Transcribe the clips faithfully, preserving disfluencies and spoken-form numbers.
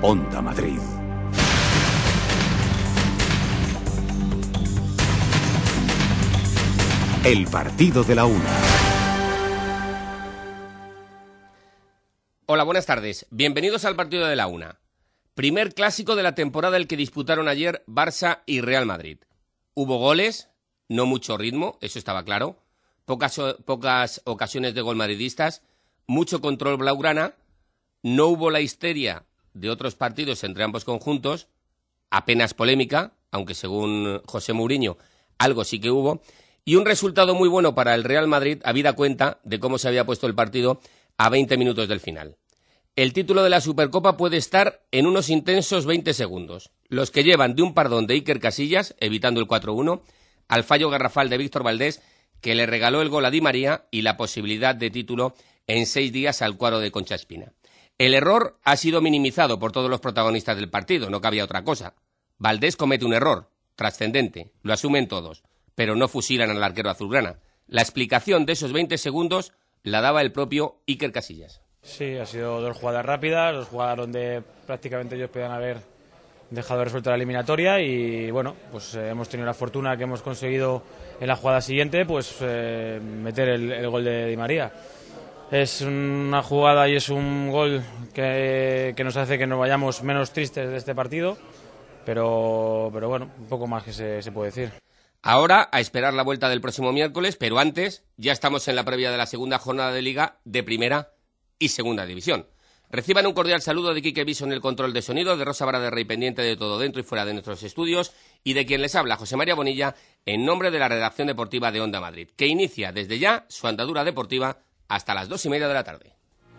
Onda Madrid. El partido de la una. Hola, buenas tardes. Bienvenidos al partido de la una. Primer clásico de la temporada el que disputaron ayer Barça y Real Madrid. Hubo goles, no mucho ritmo, eso estaba claro. Pocas, pocas ocasiones de gol madridistas, mucho control blaugrana. No hubo la histeria de otros partidos entre ambos conjuntos, apenas polémica, aunque según José Mourinho algo sí que hubo. Y un resultado muy bueno para el Real Madrid, habida cuenta de cómo se había puesto el partido a veinte minutos del final. El título de la Supercopa puede estar en unos intensos veinte segundos, los que llevan de un pardón de Iker Casillas, evitando el cuatro uno, al fallo garrafal de Víctor Valdés, que le regaló el gol a Di María y la posibilidad de título en seis días al cuadro de Concha Espina. El error ha sido minimizado por todos los protagonistas del partido, no cabía otra cosa. Valdés comete un error, trascendente, lo asumen todos, pero no fusilan al arquero azulgrana. La explicación de esos veinte segundos la daba el propio Iker Casillas. Sí, ha sido dos jugadas rápidas, dos jugadas donde prácticamente ellos podían haber dejado resuelta la eliminatoria y bueno, pues eh, hemos tenido la fortuna que hemos conseguido en la jugada siguiente pues eh, meter el, el gol de Di María. Es una jugada y es un gol que, que nos hace que nos vayamos menos tristes de este partido, pero, pero bueno, un poco más que se, se puede decir. Ahora a esperar la vuelta del próximo miércoles, pero antes ya estamos en la previa de la segunda jornada de Liga de Primera y Segunda División. Reciban un cordial saludo de Quique Viso en el control de sonido, de Rosa Vara de Rey pendiente de todo dentro y fuera de nuestros estudios y de quien les habla, José María Bonilla, en nombre de la redacción deportiva de Onda Madrid, que inicia desde ya su andadura deportiva hasta las dos y media de la tarde.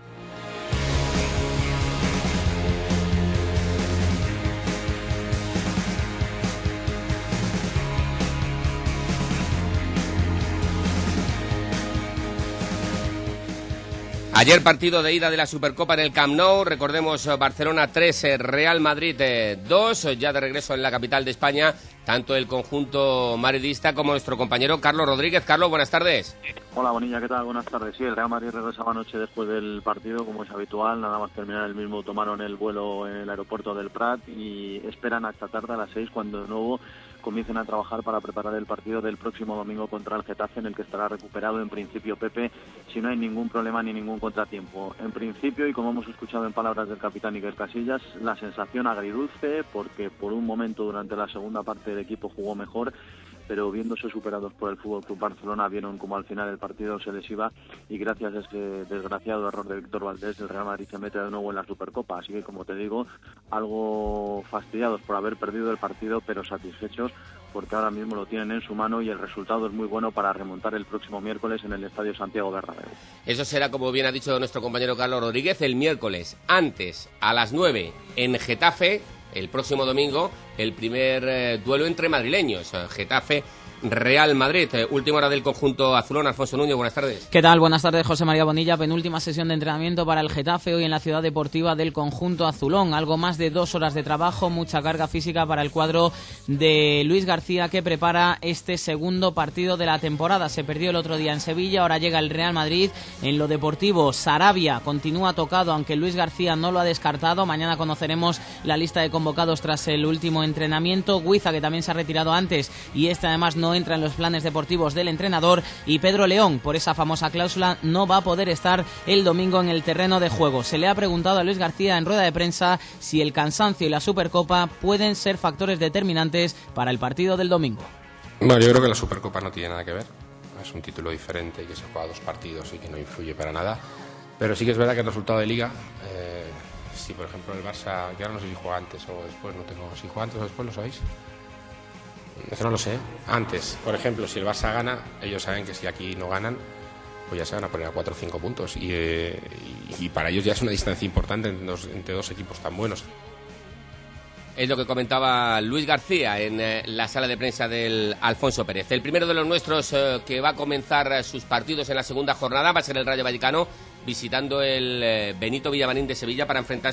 Ayer partido de ida de la Supercopa en el Camp Nou, recordemos Barcelona tres, Real Madrid dos, ya de regreso en la capital de España, tanto el conjunto madridista como nuestro compañero Carlos Rodríguez. Carlos, buenas tardes. Hola Bonilla, ¿qué tal? Buenas tardes. Sí, el Real Madrid regresaba anoche después del partido, como es habitual, nada más terminar el mismo tomaron el vuelo en el aeropuerto del Prat y esperan hasta tarde a las seis cuando de nuevo comiencen a trabajar para preparar el partido del próximo domingo contra el Getafe, en el que estará recuperado en principio Pepe, si no hay ningún problema ni ningún contratiempo. En principio, y como hemos escuchado en palabras del capitán Iker Casillas, la sensación agridulce, porque por un momento durante la segunda parte el equipo jugó mejor, pero viéndose superados por el F C Barcelona vieron como al final el partido se les iba y gracias a ese desgraciado error de Víctor Valdés el Real Madrid se mete de nuevo en la Supercopa, así que como te digo, algo fastidiados por haber perdido el partido, pero satisfechos porque ahora mismo lo tienen en su mano y el resultado es muy bueno para remontar el próximo miércoles en el Estadio Santiago Bernabéu. Eso será, como bien ha dicho nuestro compañero Carlos Rodríguez, el miércoles, antes, a las nueve, en Getafe, el próximo domingo, el primer eh, duelo entre madrileños, Getafe Real Madrid. Eh, última hora del conjunto azulón. Alfonso Núñez, buenas tardes. ¿Qué tal? Buenas tardes, José María Bonilla. Penúltima sesión de entrenamiento para el Getafe hoy en la ciudad deportiva del conjunto azulón. Algo más de dos horas de trabajo, mucha carga física para el cuadro de Luis García, que prepara este segundo partido de la temporada. Se perdió el otro día en Sevilla, ahora llega el Real Madrid. En lo deportivo, Sarabia continúa tocado, aunque Luis García no lo ha descartado. Mañana conoceremos la lista de convocados tras el último entrenamiento. Guiza, que también se ha retirado antes y este además no entra en los planes deportivos del entrenador, y Pedro León, por esa famosa cláusula, no va a poder estar el domingo en el terreno de juego. Se le ha preguntado a Luis García en rueda de prensa si el cansancio y la Supercopa pueden ser factores determinantes para el partido del domingo. Bueno, yo creo que la Supercopa no tiene nada que ver, es un título diferente que se juega dos partidos y que no influye para nada, pero sí que es verdad que el resultado de Liga, eh, si por ejemplo el Barça, que ahora no sé si juega antes o después, no tengo, si juega antes o después, ¿lo sabéis? Eso no lo sé. Antes, por ejemplo, si el Barça gana, ellos saben que si aquí no ganan, pues ya se van a poner a cuatro o cinco puntos. Y, eh, y, y para ellos ya es una distancia importante entre dos, entre dos equipos tan buenos. Es lo que comentaba Luis García en eh, la sala de prensa del Alfonso Pérez. El primero de los nuestros eh, que va a comenzar eh, sus partidos en la segunda jornada va a ser el Rayo Vallecano, visitando el eh, Benito Villamarín de Sevilla para enfrentarse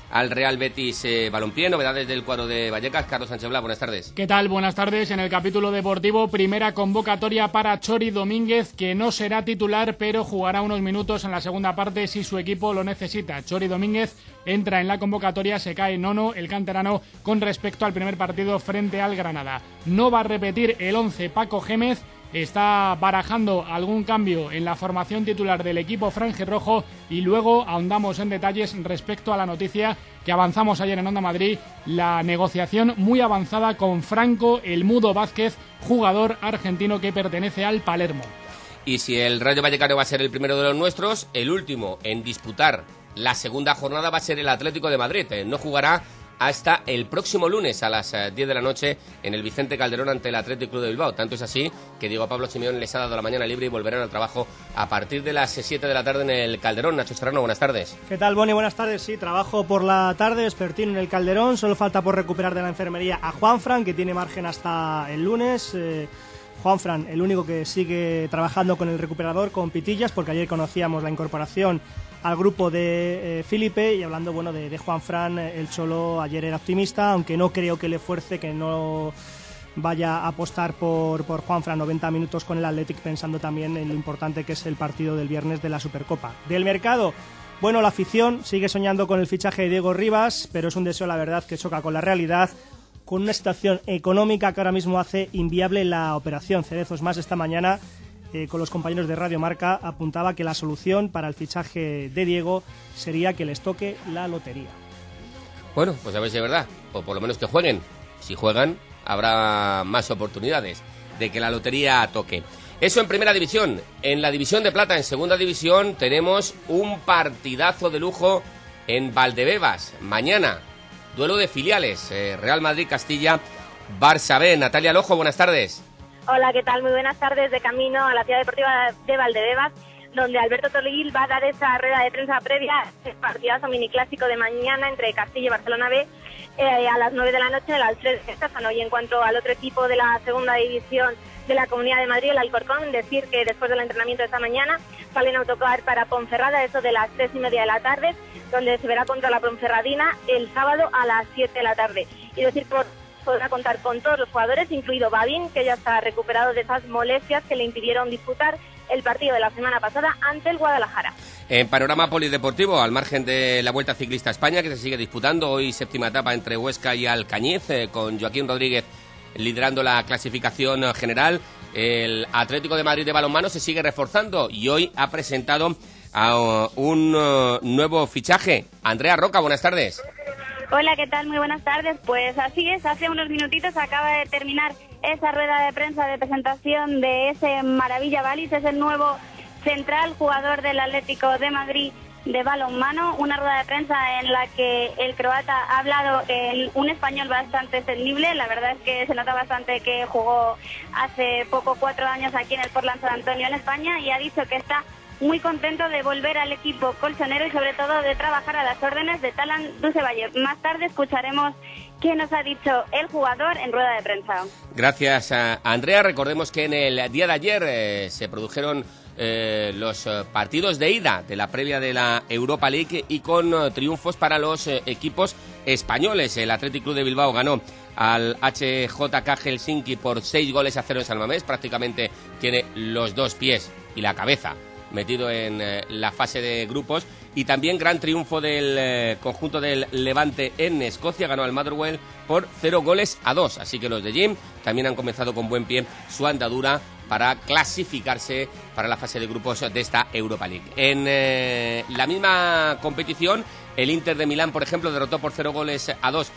al Real Betis eh, Balompié. Novedades del cuadro de Vallecas. Carlos Sánchez Blas, buenas tardes. ¿Qué tal? Buenas tardes. En el capítulo deportivo, primera convocatoria para Chori Domínguez, que no será titular, pero jugará unos minutos en la segunda parte si su equipo lo necesita. Chori Domínguez entra en la convocatoria, se cae nono el canterano con respecto al primer partido frente al Granada. No va a repetir el once Paco Gémez. Está barajando algún cambio en la formación titular del equipo franjirrojo y luego ahondamos en detalles respecto a la noticia que avanzamos ayer en Onda Madrid, la negociación muy avanzada con Franco el Mudo Vázquez, jugador argentino que pertenece al Palermo. Y si el Rayo Vallecano va a ser el primero de los nuestros, el último en disputar la segunda jornada va a ser el Atlético de Madrid. No jugará hasta el próximo lunes a las diez de la noche en el Vicente Calderón ante el Athletic Club de Bilbao. Tanto es así que Diego Pablo Simeone les ha dado la mañana libre y volverán al trabajo a partir de las siete de la tarde en el Calderón. Nacho Serrano, buenas tardes. ¿Qué tal, Boni? Buenas tardes. Sí, trabajo por la tarde, vespertino en el Calderón. Solo falta por recuperar de la enfermería a Juanfran, que tiene margen hasta el lunes. Eh, Juanfran, el único que sigue trabajando con el recuperador, con Pitillas, porque ayer conocíamos la incorporación al grupo de eh, Felipe. Y hablando bueno de, de Juanfran, eh, el Cholo ayer era optimista, aunque no creo que le fuerce, que no vaya a apostar por, por Juanfran noventa minutos con el Athletic, pensando también en lo importante que es el partido del viernes de la Supercopa. Del mercado, bueno, la afición sigue soñando con el fichaje de Diego Rivas, pero es un deseo, la verdad, que choca con la realidad, con una situación económica que ahora mismo hace inviable la operación. Cerezos más esta mañana Eh, con los compañeros de Radio Marca apuntaba que la solución para el fichaje de Diego sería que les toque la lotería. Bueno, pues a ver si es verdad, o por lo menos que jueguen. Si juegan, habrá más oportunidades de que la lotería toque. Eso en primera división. En la división de plata, en segunda división, tenemos un partidazo de lujo en Valdebebas. Mañana, duelo de filiales, eh, Real Madrid-Castilla, Barça B. Natalia Lojo, buenas tardes. Hola, ¿qué tal? Muy buenas tardes. De camino a la ciudad deportiva de Valdebebas, donde Alberto Tolil va a dar esa rueda de prensa previa al partidazo miniclásico de mañana entre Castilla y Barcelona B eh, a las nueve de la noche en el Alfredo Estáfano. Y en cuanto al otro equipo de la segunda división de la Comunidad de Madrid, el Alcorcón, decir que después del entrenamiento de esta mañana sale en autocar para Ponferrada, eso de las tres y media de la tarde, donde se verá contra la Ponferradina el sábado a las siete de la tarde. Y decir por podrá contar con todos los jugadores, incluido Babín, que ya está recuperado de esas molestias que le impidieron disputar el partido de la semana pasada ante el Guadalajara. En panorama polideportivo, al margen de la Vuelta Ciclista a España, que se sigue disputando, hoy séptima etapa entre Huesca y Alcañiz, eh, con Joaquín Rodríguez liderando la clasificación general. El Atlético de Madrid de balonmano se sigue reforzando y hoy ha presentado a uh, un uh, nuevo fichaje. Andrea Roca, buenas tardes. Hola, ¿qué tal? Muy buenas tardes. Pues así es, hace unos minutitos acaba de terminar esa rueda de prensa de presentación de ese Maravilla Valis, es el nuevo central jugador del Atlético de Madrid de balonmano, una rueda de prensa en la que el croata ha hablado en un español bastante entendible. La verdad es que se nota bastante que jugó hace poco, cuatro años aquí en el Portland San Antonio en España, y ha dicho que está muy contento de volver al equipo colchonero y sobre todo de trabajar a las órdenes de Talan Dusevalle. Más tarde escucharemos qué nos ha dicho el jugador en rueda de prensa. Gracias, a Andrea. Recordemos que en el día de ayer eh, se produjeron eh, los eh, partidos de ida de la previa de la Europa League y con eh, triunfos para los eh, equipos españoles. El Athletic Club de Bilbao ganó al H J K Helsinki por seis goles a cero en San Mamés. Prácticamente tiene los dos pies y la cabeza metido en eh, la fase de grupos. Y también gran triunfo del eh, conjunto del Levante en Escocia, ganó al Motherwell por cero goles a dos, así que los de Jim también han comenzado con buen pie su andadura para clasificarse para la fase de grupos de esta Europa League. En eh, la misma competición, el Inter de Milán, por ejemplo, derrotó por cero goles a dos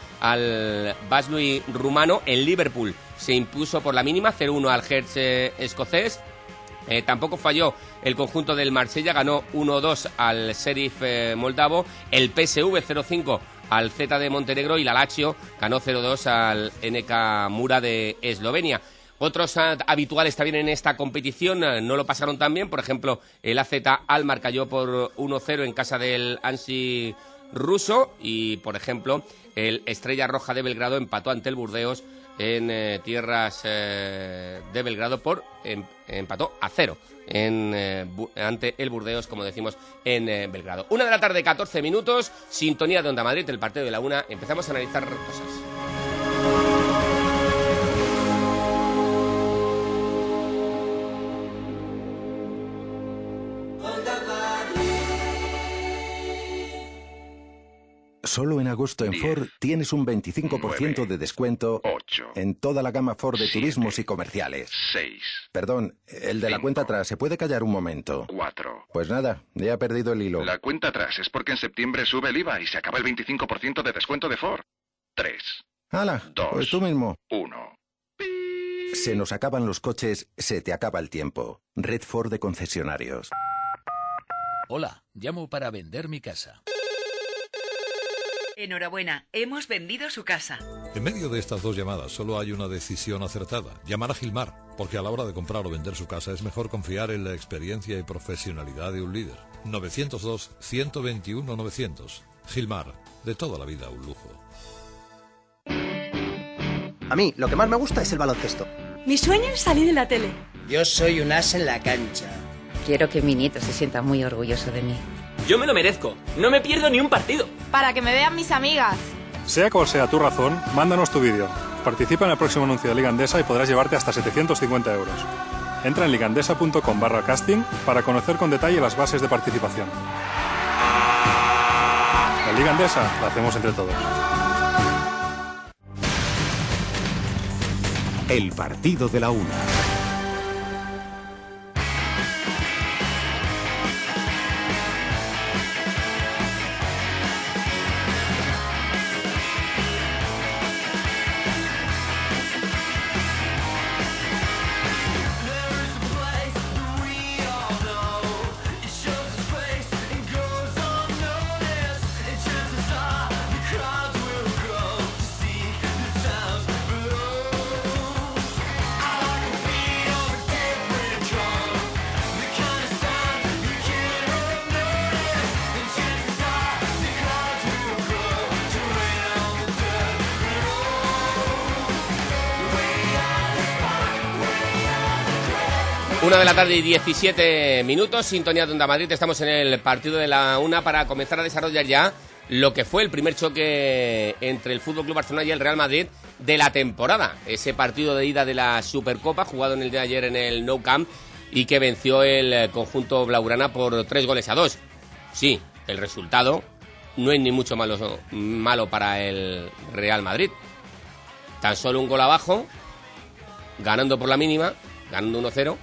al Vaslui rumano. El Liverpool se impuso por la mínima cero uno al Hertz eh, escocés. Eh, tampoco falló el conjunto del Marsella, ganó uno dos al Sheriff eh, moldavo. El P S V cero cinco al Z de Montenegro y la Lazio ganó cero dos al N K Mura de Eslovenia. Otros uh, habituales también en esta competición uh, no lo pasaron tan bien. Por ejemplo, el A Z Almar cayó por uno cero en casa del Ansi ruso. Y, por ejemplo, el Estrella Roja de Belgrado empató ante el Burdeos en eh, tierras eh, de Belgrado por em, empató a cero en, eh, ante el Burdeos, como decimos, en eh, Belgrado. Una de la tarde, catorce minutos, sintonía de Onda Madrid, el partido de la una. Empezamos a analizar cosas. Solo en agosto en Ford tienes un veinticinco por ciento de descuento ocho, en toda la gama Ford de siete, turismos y comerciales. seis. Perdón, el de la cinco, cuenta atrás, ¿se puede callar un momento? cuatro. Pues nada, ya he perdido el hilo. La cuenta atrás es porque en septiembre sube el I V A y se acaba el veinticinco por ciento de descuento de Ford. tres. ¡Hala! dos, Pues tú mismo. uno. Se nos acaban los coches, se te acaba el tiempo. Red Ford de concesionarios. Hola, llamo para vender mi casa. Enhorabuena, hemos vendido su casa. En medio de estas dos llamadas solo hay una decisión acertada. Llamar a Gilmar, porque a la hora de comprar o vender su casa es mejor confiar en la experiencia y profesionalidad de un líder. nueve cero dos, uno dos uno, novecientos. Gilmar, de toda la vida un lujo. A mí, lo que más me gusta es el baloncesto. Mi sueño es salir en la tele. Yo soy un as en la cancha. Quiero que mi nieto se sienta muy orgulloso de mí. Yo me lo merezco. No me pierdo ni un partido. Para que me vean mis amigas. Sea cual sea tu razón, mándanos tu vídeo. Participa en el próximo anuncio de Liga Endesa y podrás llevarte hasta setecientos cincuenta euros. Entra en ligandesa.com barra casting para conocer con detalle las bases de participación. La Liga Endesa la hacemos entre todos. El partido de la una. Una de la tarde y diecisiete minutos, sintonía de Onda Madrid. Estamos en el partido de la una para comenzar a desarrollar ya lo que fue el primer choque entre el F C Barcelona y el Real Madrid de la temporada. Ese partido de ida de la Supercopa, jugado en el día de ayer en el Nou Camp y que venció el conjunto blaugrana por tres goles a dos. Sí, el resultado no es ni mucho malo, malo para el Real Madrid. Tan solo un gol abajo, ganando por la mínima, ganando uno cero.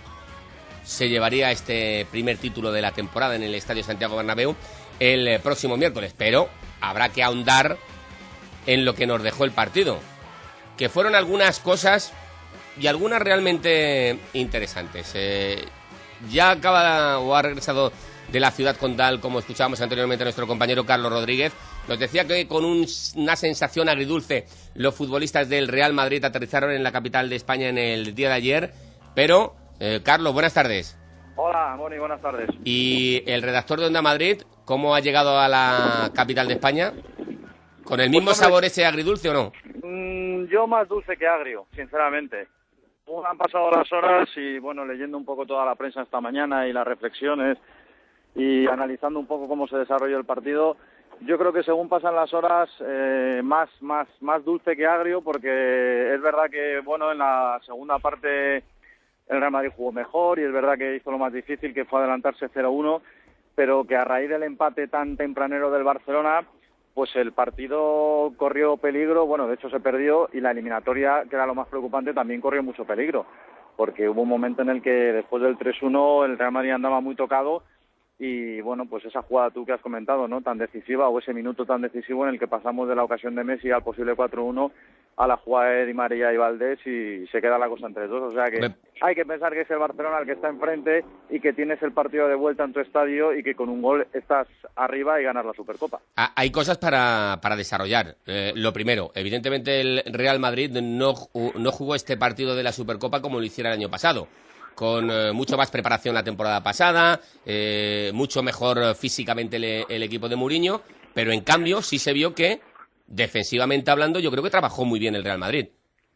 Se llevaría este primer título de la temporada en el Estadio Santiago Bernabéu el próximo miércoles, pero habrá que ahondar en lo que nos dejó el partido, que fueron algunas cosas y algunas realmente interesantes. Eh, ya acaba o ha regresado de la ciudad condal, como escuchábamos anteriormente a nuestro compañero Carlos Rodríguez. Nos decía que con un, una sensación agridulce los futbolistas del Real Madrid aterrizaron en la capital de España en el día de ayer, pero... Eh, Carlos, buenas tardes. Hola, Moni, buenas tardes. ¿Y el redactor de Onda Madrid, cómo ha llegado a la capital de España? ¿Con el mismo pues, sabor ese agridulce o no? Mmm, yo más dulce que agrio, sinceramente. Han pasado las horas y, bueno, leyendo un poco toda la prensa esta mañana y las reflexiones y analizando un poco cómo se desarrolló el partido, yo creo que según pasan las horas, eh, más, más, más dulce que agrio, porque es verdad que, bueno, en la segunda parte... El Real Madrid jugó mejor y es verdad que hizo lo más difícil, que fue adelantarse cero uno, pero que a raíz del empate tan tempranero del Barcelona, pues el partido corrió peligro, bueno, de hecho se perdió, y la eliminatoria, que era lo más preocupante, también corrió mucho peligro, porque hubo un momento en el que después del tres uno el Real Madrid andaba muy tocado y, bueno, pues esa jugada tú que has comentado, ¿no?, tan decisiva, o ese minuto tan decisivo en el que pasamos de la ocasión de Messi al posible cuatro uno a la jugada de Di María y Valdés y se queda la cosa entre dos. O sea que hay que pensar que es el Barcelona el que está enfrente y que tienes el partido de vuelta en tu estadio y que con un gol estás arriba y ganas la Supercopa. Ah, hay cosas para, para desarrollar. Eh, lo primero, evidentemente el Real Madrid no, no jugó este partido de la Supercopa como lo hiciera el año pasado, con eh, mucho más preparación la temporada pasada, eh, mucho mejor físicamente el, el equipo de Mourinho, pero en cambio sí se vio que defensivamente hablando, yo creo que trabajó muy bien el Real Madrid.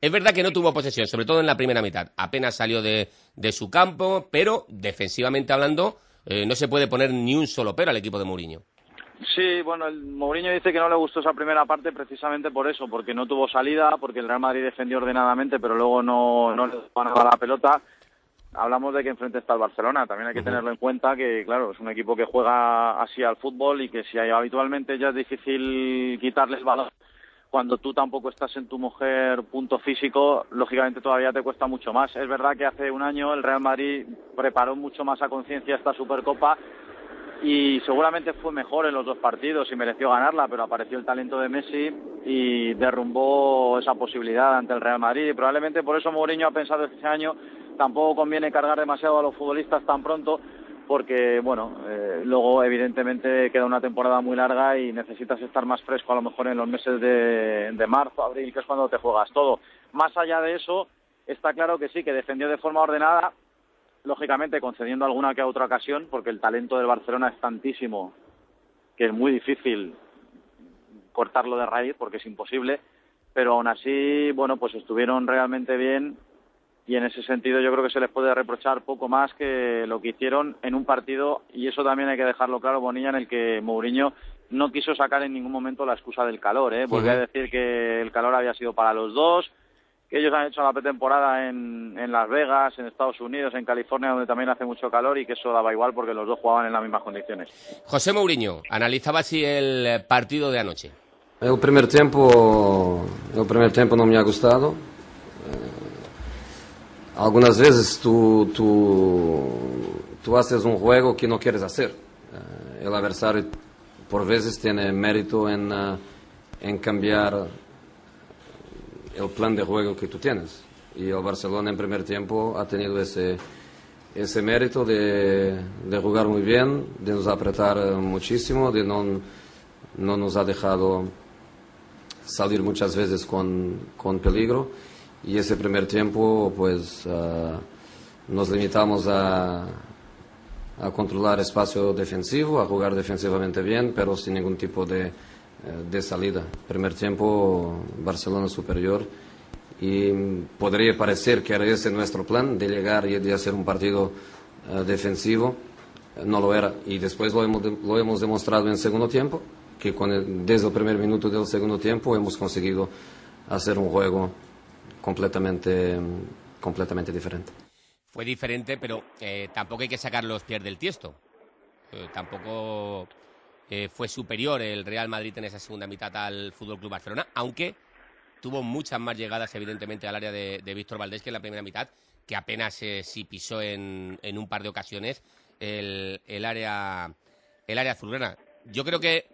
Es verdad que no tuvo posesión, sobre todo en la primera mitad. Apenas salió de, de su campo, pero defensivamente hablando, eh, no se puede poner ni un solo pero al equipo de Mourinho. Sí, bueno, el Mourinho dice que no le gustó esa primera parte precisamente por eso, porque no tuvo salida, porque el Real Madrid defendió ordenadamente, pero luego no, no le dio nada la pelota. Hablamos de que enfrente está el Barcelona, también hay que uh-huh. tenerlo en cuenta que, claro, es un equipo que juega así al fútbol y que si hay, habitualmente ya es difícil quitarle el balón. Cuando tú tampoco estás en tu mujer punto físico, lógicamente todavía te cuesta mucho más. Es verdad que hace un año el Real Madrid preparó mucho más a conciencia esta Supercopa y seguramente fue mejor en los dos partidos y mereció ganarla, pero apareció el talento de Messi y derrumbó esa posibilidad ante el Real Madrid. Y probablemente por eso Mourinho ha pensado este año, tampoco conviene cargar demasiado a los futbolistas tan pronto, porque, bueno, eh, luego evidentemente queda una temporada muy larga y necesitas estar más fresco a lo mejor en los meses de, de marzo, abril, que es cuando te juegas todo. Más allá de eso, está claro que sí, que defendió de forma ordenada, lógicamente concediendo alguna que otra ocasión, porque el talento del Barcelona es tantísimo que es muy difícil cortarlo de raíz, porque es imposible, pero aún así, bueno, pues estuvieron realmente bien. Y en ese sentido yo creo que se les puede reprochar poco más que lo que hicieron en un partido, y eso también hay que dejarlo claro, Bonilla, en el que Mourinho no quiso sacar en ningún momento la excusa del calor, ¿eh? Volví uh-huh. a decir que el calor había sido para los dos, que ellos han hecho la pretemporada en, en Las Vegas, en Estados Unidos, en California, donde también hace mucho calor, y que eso daba igual porque los dos jugaban en las mismas condiciones. José Mourinho analizaba así el partido de anoche. El primer tiempo, el primer tiempo no me ha gustado. Algunas veces tú, tú, tú haces un juego que no quieres hacer. Uh, el adversario por veces tiene mérito en, uh, en cambiar el plan de juego que tú tienes. Y el Barcelona en primer tiempo ha tenido ese, ese mérito de, de jugar muy bien, de nos apretar muchísimo, de no, no nos ha dejado salir muchas veces con, con peligro. Y ese primer tiempo, pues, uh, nos limitamos a, a controlar espacio defensivo, a jugar defensivamente bien, pero sin ningún tipo de, de salida. Primer tiempo, Barcelona superior, y podría parecer que era ese nuestro plan, de llegar y de hacer un partido uh, defensivo. No lo era, y después lo hemos, lo hemos demostrado en el segundo tiempo, que con el, desde el primer minuto del segundo tiempo hemos conseguido hacer un juego completamente completamente diferente. Fue diferente, pero eh, tampoco hay que sacar los pies del tiesto. Eh, tampoco eh, fue superior el Real Madrid en esa segunda mitad al F C Barcelona, aunque tuvo muchas más llegadas, evidentemente, al área de, de Víctor Valdés que en la primera mitad, que apenas eh, sí pisó en, en un par de ocasiones el, el área el área azulgrana. Yo creo que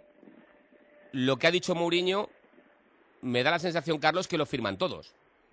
lo que ha dicho Mourinho me da la sensación, Carlos, que lo firman todos.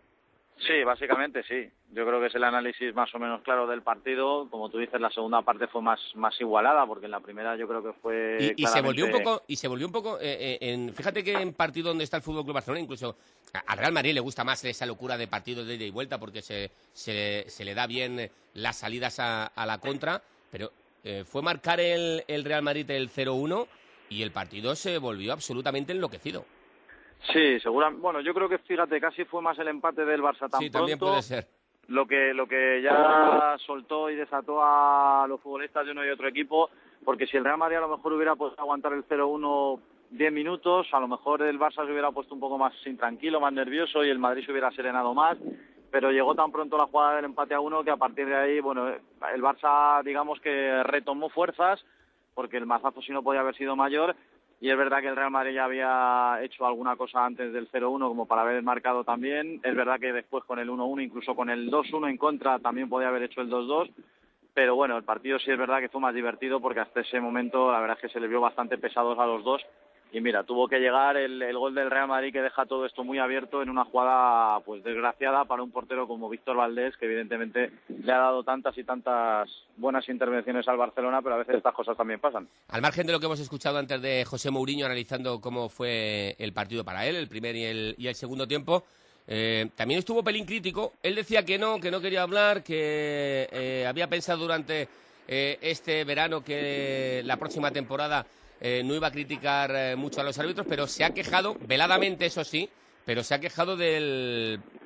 Sí, básicamente sí. Yo creo que es el análisis más o menos claro del partido. Como tú dices, la segunda parte fue más más igualada, porque en la primera yo creo que fue y, y claramente... se volvió un poco y se volvió un poco eh, eh, en, fíjate que en partido donde está el F C Barcelona, incluso al Real Madrid le gusta más esa locura de partido de ida y vuelta, porque se se, se le da bien las salidas a, a la contra, pero eh, fue marcar el, el Real Madrid el cero uno y el partido se volvió absolutamente enloquecido. Sí, seguramente. Bueno, yo creo que, fíjate, casi fue más el empate del Barça tan sí, pronto. También puede ser. Lo que, lo que ya soltó y desató a los futbolistas de uno y otro equipo, porque si el Real Madrid a lo mejor hubiera podido aguantar el cero uno diez minutos, a lo mejor el Barça se hubiera puesto un poco más intranquilo, más nervioso, y el Madrid se hubiera serenado más, pero llegó tan pronto la jugada del empate a uno que a partir de ahí, bueno, el Barça, digamos que retomó fuerzas, porque el mazazo sí no podía haber sido mayor. Y es verdad que el Real Madrid ya había hecho alguna cosa antes del cero uno como para haber marcado también. Es verdad que después con el uno uno, incluso con el dos uno en contra, también podía haber hecho el dos dos. Pero bueno, el partido sí es verdad que fue más divertido, porque hasta ese momento la verdad es que se le vio bastante pesados a los dos. Y mira, tuvo que llegar el, el gol del Real Madrid, que deja todo esto muy abierto en una jugada pues desgraciada para un portero como Víctor Valdés, que evidentemente le ha dado tantas y tantas buenas intervenciones al Barcelona, pero a veces estas cosas también pasan. Al margen de lo que hemos escuchado antes de José Mourinho analizando cómo fue el partido para él, el primer y el, y el segundo tiempo, eh, también estuvo pelín crítico. Él decía que no, que no quería hablar, que eh, había pensado durante eh, este verano que la próxima temporada Eh, no iba a criticar eh, mucho a los árbitros, pero se ha quejado, veladamente eso sí, pero se ha quejado del,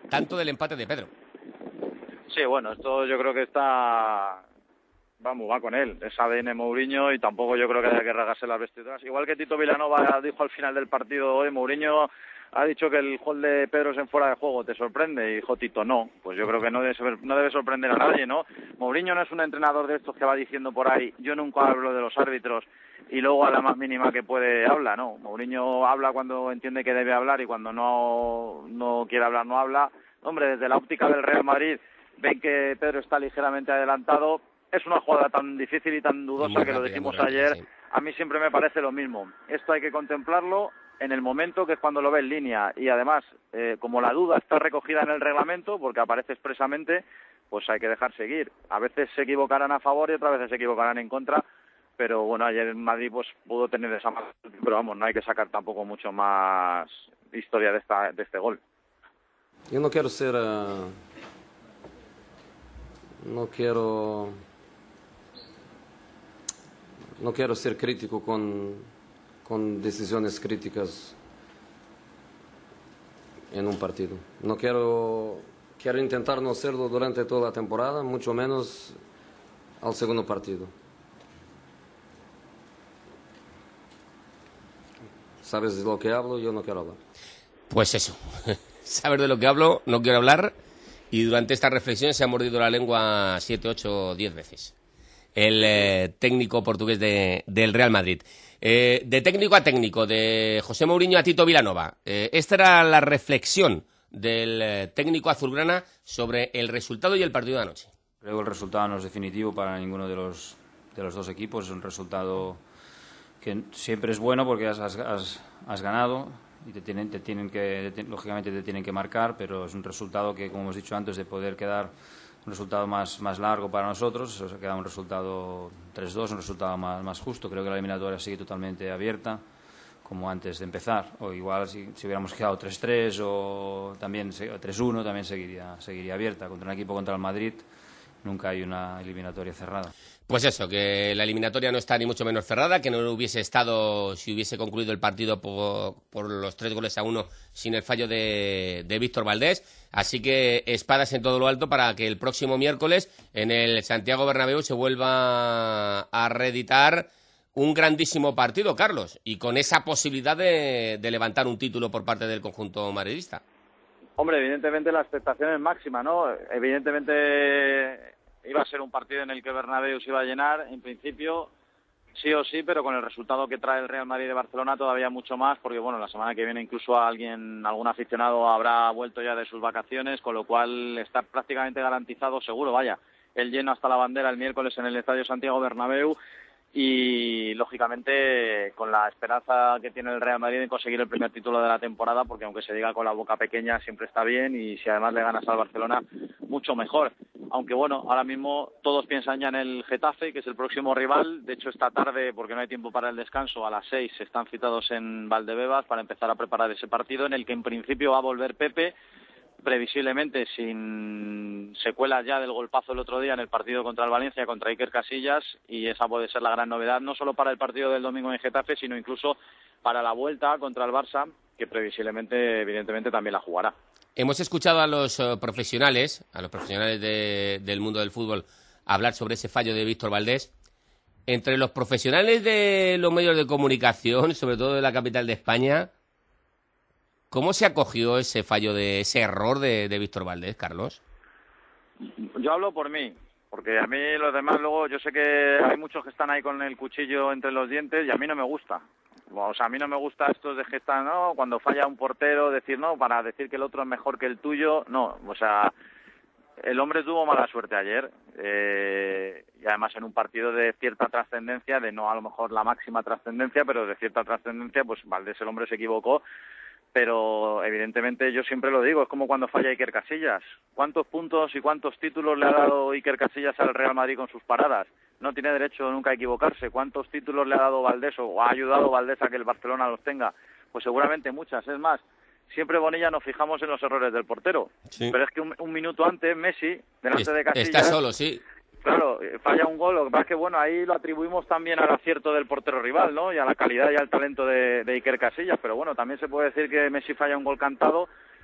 tanto del empate de Pedro. Sí, bueno, esto yo creo que está... Vamos, va con él, es A D N Mourinho y tampoco yo creo que haya que rasgarse las vestiduras. Igual que Tito Vilanova dijo al final del partido hoy, Mourinho ha dicho que el gol de Pedro es en fuera de juego, ¿te sorprende? Y dijo Tito, no, pues yo creo que no debe, no debe sorprender a nadie, ¿no? Mourinho no es un entrenador de estos que va diciendo por ahí, yo nunca hablo de los árbitros y luego a la más mínima que puede habla, ¿no? Mourinho habla cuando entiende que debe hablar y cuando no, no quiere hablar no habla. Hombre, desde la óptica del Real Madrid ven que Pedro está ligeramente adelantado. Es una jugada tan difícil y tan dudosa rápida, que lo dijimos rápida, ayer. Sí. A mí siempre me parece lo mismo. Esto hay que contemplarlo en el momento, que es cuando lo ve en línea. Y además, eh, como la duda está recogida en el reglamento, porque aparece expresamente, pues hay que dejar seguir. A veces se equivocarán a favor y otras veces se equivocarán en contra. Pero bueno, ayer en Madrid pues pudo tener esa mala... Pero vamos, no hay que sacar tampoco mucho más historia de, esta, de este gol. Yo no quiero ser... Uh, no quiero... No quiero ser crítico con, con decisiones críticas en un partido. No quiero, quiero intentar no hacerlo durante toda la temporada, mucho menos al segundo partido. ¿Sabes de lo que hablo? Yo no quiero hablar. Pues eso, saber de lo que hablo, no quiero hablar, y durante esta reflexión se ha mordido la lengua siete, ocho, diez veces. El eh, técnico portugués de, del Real Madrid. Eh, de técnico a técnico, de José Mourinho a Tito Vilanova. Eh, esta era la reflexión del eh, técnico azulgrana sobre el resultado y el partido de anoche. Creo que el resultado no es definitivo para ninguno de los, de los dos equipos. Es un resultado que siempre es bueno porque has, has, has ganado y te tienen, te tienen que, te, lógicamente te tienen que marcar, pero es un resultado que, como hemos dicho antes, de poder quedar un resultado más, más largo para nosotros, o sea, queda un resultado tres dos, un resultado más, más justo. Creo que la eliminatoria sigue totalmente abierta, como antes de empezar, o igual si, si hubiéramos quedado tres tres o también tres uno, también seguiría, seguiría abierta. Contra un equipo contra el Madrid nunca hay una eliminatoria cerrada. Pues eso, que la eliminatoria no está ni mucho menos cerrada, que no hubiese estado si hubiese concluido el partido por, por los tres goles a uno sin el fallo de, de Víctor Valdés. Así que espadas en todo lo alto para que el próximo miércoles en el Santiago Bernabéu se vuelva a reeditar un grandísimo partido, Carlos, y con esa posibilidad de, de levantar un título por parte del conjunto madridista. Hombre, evidentemente la expectación es máxima, ¿no? Evidentemente iba a ser un partido en el que Bernabéu se iba a llenar, en principio, sí o sí, pero con el resultado que trae el Real Madrid de Barcelona todavía mucho más, porque bueno, la semana que viene incluso alguien, algún aficionado habrá vuelto ya de sus vacaciones, con lo cual está prácticamente garantizado, seguro, vaya, el lleno hasta la bandera el miércoles en el Estadio Santiago Bernabéu. Y lógicamente con la esperanza que tiene el Real Madrid en conseguir el primer título de la temporada, porque aunque se diga con la boca pequeña siempre está bien, y si además le ganas al Barcelona mucho mejor. Aunque bueno, ahora mismo todos piensan ya en el Getafe, que es el próximo rival. De hecho, esta tarde, porque no hay tiempo para el descanso, a las seis están citados en Valdebebas para empezar a preparar ese partido, en el que en principio va a volver Pepe, previsiblemente sin secuelas ya del golpazo el otro día en el partido contra el Valencia, contra Iker Casillas, y esa puede ser la gran novedad, no solo para el partido del domingo en Getafe, sino incluso para la vuelta contra el Barça, que previsiblemente, evidentemente, también la jugará. Hemos escuchado a los uh, profesionales, a los profesionales de, del mundo del fútbol, hablar sobre ese fallo de Víctor Valdés. Entre los profesionales de los medios de comunicación, sobre todo de la capital de España, ¿cómo se acogió ese fallo, de ese error de, de Víctor Valdés, Carlos? Yo hablo por mí, porque a mí los demás luego, yo sé que hay muchos que están ahí con el cuchillo entre los dientes y a mí no me gusta. O sea, a mí no me gusta estos de que están, ¿no? Cuando falla un portero, decir, no, para decir que el otro es mejor que el tuyo, no. O sea, el hombre tuvo mala suerte ayer, eh, y además en un partido de cierta trascendencia, de no a lo mejor la máxima trascendencia, pero de cierta trascendencia, pues Valdés, el hombre, se equivocó. Pero evidentemente yo siempre lo digo, es como cuando falla Iker Casillas. ¿Cuántos puntos y cuántos títulos le ha dado Iker Casillas al Real Madrid con sus paradas? No tiene derecho nunca a equivocarse. ¿Cuántos títulos le ha dado Valdés o ha ayudado Valdés a que el Barcelona los tenga? Pues seguramente muchas. Es más, siempre Bonilla nos fijamos en los errores del portero. Sí. Pero es que un, un minuto antes Messi, delante de Casillas... Está solo, sí. Claro, falla un gol, lo que pasa es que bueno, ahí lo atribuimos también al acierto del portero rival, ¿no? Y a la calidad y al talento de, de Iker Casillas, pero bueno, también se puede decir que Messi falla un gol cantado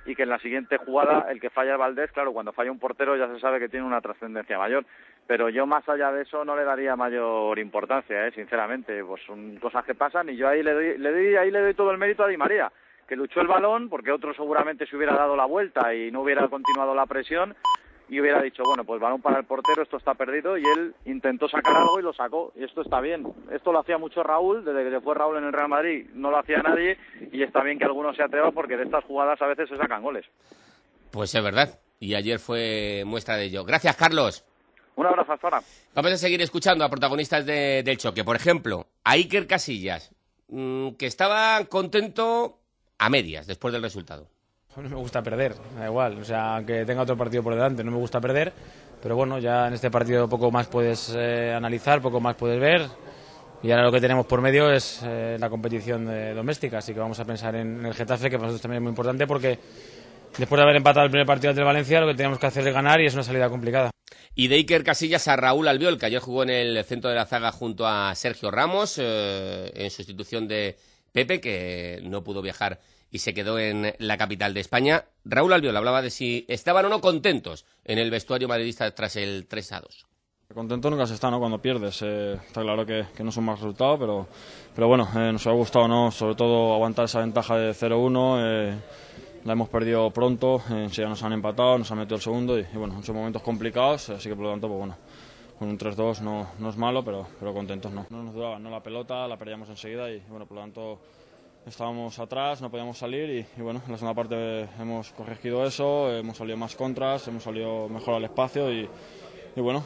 y que en la siguiente jugada el que falla es Valdés, claro, cuando falla un portero ya se sabe que tiene una trascendencia mayor, pero yo más allá de eso no le daría mayor importancia, ¿eh? Sinceramente, pues son cosas que pasan y yo ahí le doy, le doy, ahí le doy todo el mérito a Di María, que luchó el balón porque otro seguramente se hubiera dado la vuelta y no hubiera continuado la presión y hubiera dicho, bueno, pues balón para el portero, esto está perdido, y él intentó sacar algo y lo sacó, y esto está bien. Esto lo hacía mucho Raúl, desde que fue Raúl en el Real Madrid no lo hacía nadie, y está bien que algunos se atrevan porque de estas jugadas a veces se sacan goles. Pues es verdad, y ayer fue muestra de ello. Gracias, Carlos. Un abrazo hasta ahora. Vamos a seguir escuchando a protagonistas de, del choque. Por ejemplo, a Iker Casillas, mmm, que estaba contento a medias después del resultado. No me gusta perder, da igual, o sea, aunque tenga otro partido por delante, no me gusta perder, pero bueno, ya en este partido poco más puedes eh, analizar, poco más puedes ver, y ahora lo que tenemos por medio es eh, la competición de, doméstica, así que vamos a pensar en, en el Getafe, que para nosotros también es muy importante, porque después de haber empatado el primer partido del Valencia, lo que tenemos que hacer es ganar y es una salida complicada. Y de Iker Casillas a Raúl Albiol, que ayer jugó en el centro de la zaga junto a Sergio Ramos, eh, en sustitución de Pepe, que no pudo viajar y se quedó en la capital de España. Raúl Albiol hablaba de si estaban o no contentos en el vestuario madridista tras el tres a dos. Contento nunca se está, ¿no? Cuando pierdes. Eh, está claro que, que no es un mal resultado, pero, pero bueno, eh, nos ha gustado, ¿no? Sobre todo aguantar esa ventaja de cero uno. Eh, la hemos perdido pronto, eh, ya nos han empatado, nos han metido el segundo y, y bueno, son momentos complicados, así que por lo tanto, pues bueno, con un tres dos no, no es malo, pero, pero contentos no. No nos duraban, ¿no? La pelota, la perdíamos enseguida y bueno, por lo tanto estábamos atrás, no podíamos salir y, y bueno, en la segunda parte hemos corregido eso, hemos salido más contras, hemos salido mejor al espacio y, y bueno,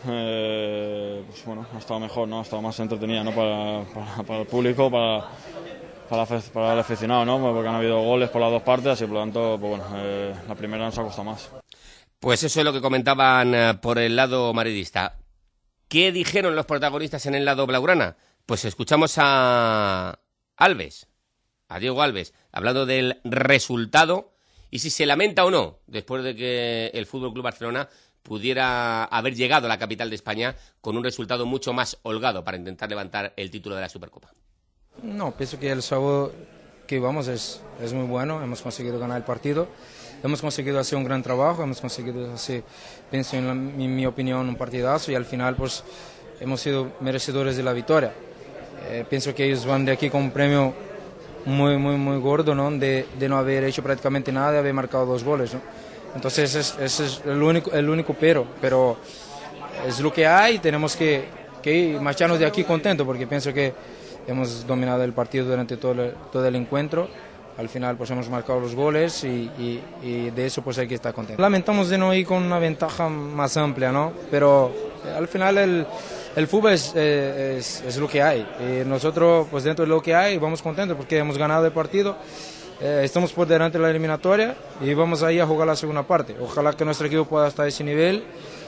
eh, pues bueno, ha estado mejor, ¿no? Ha estado más entretenida, ¿no? Para, para, para el público, para, para, para el aficionado, ¿no? Porque han habido goles por las dos partes y por lo tanto, pues bueno, eh, la primera nos ha costado más. Pues eso es lo que comentaban eh, por el lado madridista. ¿Qué dijeron los protagonistas en el lado blaugrana? Pues escuchamos a Alves. A Diego Alves, hablando del resultado y si se lamenta o no después de que el F C Barcelona pudiera haber llegado a la capital de España con un resultado mucho más holgado para intentar levantar el título de la Supercopa. No, pienso que el sábado que vamos es, es muy bueno, hemos conseguido ganar el partido, hemos conseguido hacer un gran trabajo, hemos conseguido hacer, pienso en, la, en mi opinión, un partidazo y al final pues hemos sido merecedores de la victoria. Eh, pienso que ellos van de aquí con un premio muy muy muy gordo, ¿no? De, de no haber hecho prácticamente nada, de haber marcado dos goles, ¿no? Entonces ese es, es el único el único pero pero es lo que hay, tenemos que, que marcharnos de aquí contentos porque pienso que hemos dominado el partido durante todo el, todo el encuentro, al final pues hemos marcado los goles y, y, y de eso pues hay que estar contentos. Lamentamos de no ir con una ventaja más amplia, ¿no? Pero al final el El fútbol es, eh, es, es lo que hay y nosotros pues dentro de lo que hay vamos contentos porque hemos ganado el partido, eh, estamos por delante de la eliminatoria y vamos ahí a jugar la segunda parte. Ojalá que nuestro equipo pueda estar a ese nivel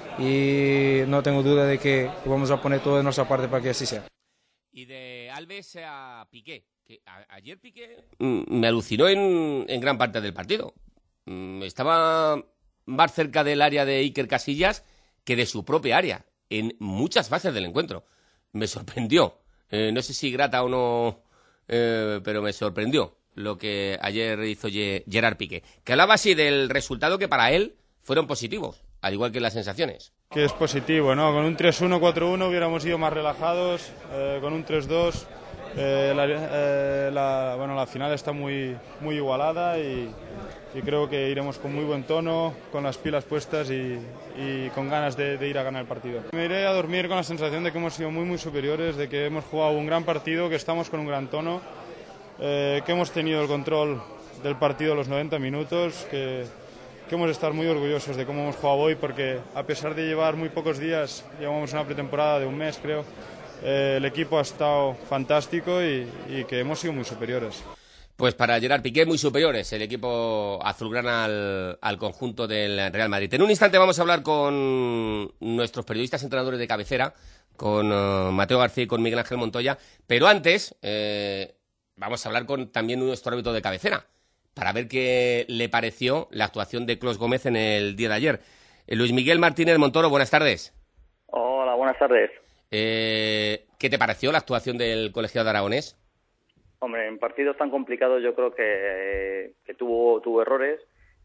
y no tengo duda de que vamos a poner todo de nuestra parte para que así sea. Y de Alves a Piqué, que a, ayer Piqué mm, me alucinó en, en gran parte del partido. Mm, estaba más cerca del área de Iker Casillas que de su propia área en muchas fases del encuentro. Me sorprendió. Eh, no sé si grata o no, eh, pero me sorprendió lo que ayer hizo Gerard Piqué. Que hablaba así del resultado que para él fueron positivos, al igual que las sensaciones. Que es positivo, ¿no? Con un tres uno, cuatro uno hubiéramos ido más relajados, eh, con un tres dos, eh, la, eh, la, bueno, la final está muy, muy igualada y, y creo que iremos con muy buen tono, con las pilas puestas y, y con ganas de, de ir a ganar el partido. Me iré a dormir con la sensación de que hemos sido muy muy superiores, de que hemos jugado un gran partido, que estamos con un gran tono, eh, que hemos tenido el control del partido los noventa minutos, que, que hemos de estar muy orgullosos de cómo hemos jugado hoy, porque a pesar de llevar muy pocos días, llevamos una pretemporada de un mes creo, eh, el equipo ha estado fantástico y, y que hemos sido muy superiores. Pues para Gerard Piqué, muy superiores el equipo azulgrana al, al conjunto del Real Madrid. En un instante vamos a hablar con nuestros periodistas entrenadores de cabecera, con uh, Mateo García y con Miguel Ángel Montoya, pero antes eh, vamos a hablar con también nuestro árbitro de cabecera, para ver qué le pareció la actuación de Clos Gómez en el día de ayer. Eh, Luis Miguel Martínez Montoro, buenas tardes. Hola, buenas tardes. Eh, ¿Qué te pareció la actuación del colegiado de aragonés? Hombre, en partidos tan complicados yo creo que, que tuvo, tuvo errores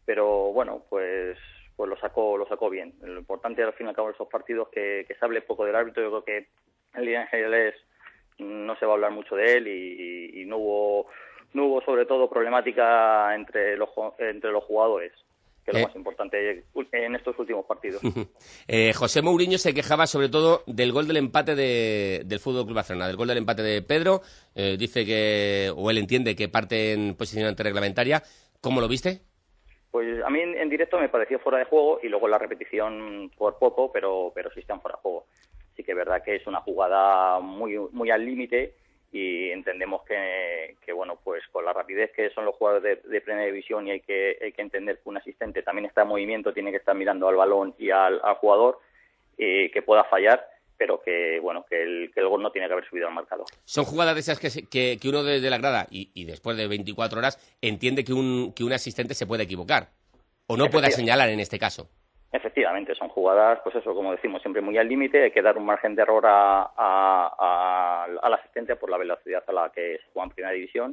pero bueno, pues pues lo sacó lo sacó bien. Lo importante al fin y al cabo de esos partidos que, que se hable poco del árbitro. Yo creo que el día en general no se va a hablar mucho de él y, y no hubo no hubo sobre todo problemática entre los entre los jugadores, que es lo eh. más importante en estos últimos partidos. eh, José Mourinho se quejaba sobre todo del gol del empate de, del Fútbol Club Barcelona, del gol del empate de Pedro. Eh, dice que, o él entiende que parte en posición antirreglamentaria. ¿Cómo lo viste? Pues a mí en, en directo me pareció fuera de juego y luego en la repetición por poco, pero pero sí están fuera de juego. Sí que es verdad que es una jugada muy muy al límite y entendemos que, que bueno, pues con la rapidez que son los jugadores de, de primera división, y hay que hay que entender que un asistente también está en movimiento, tiene que estar mirando al balón y al, al jugador, eh, que pueda fallar, pero que bueno que el, que el gol no tiene que haber subido al marcador. Son jugadas de esas que, se, que, que uno desde la grada y, y después de veinticuatro horas entiende que un, que un asistente se puede equivocar o no pueda señalar en este caso. Efectivamente, son jugadas, pues eso, como decimos, siempre muy al límite. Hay que dar un margen de error a, a, a, al asistente por la velocidad a la que se juega en primera división,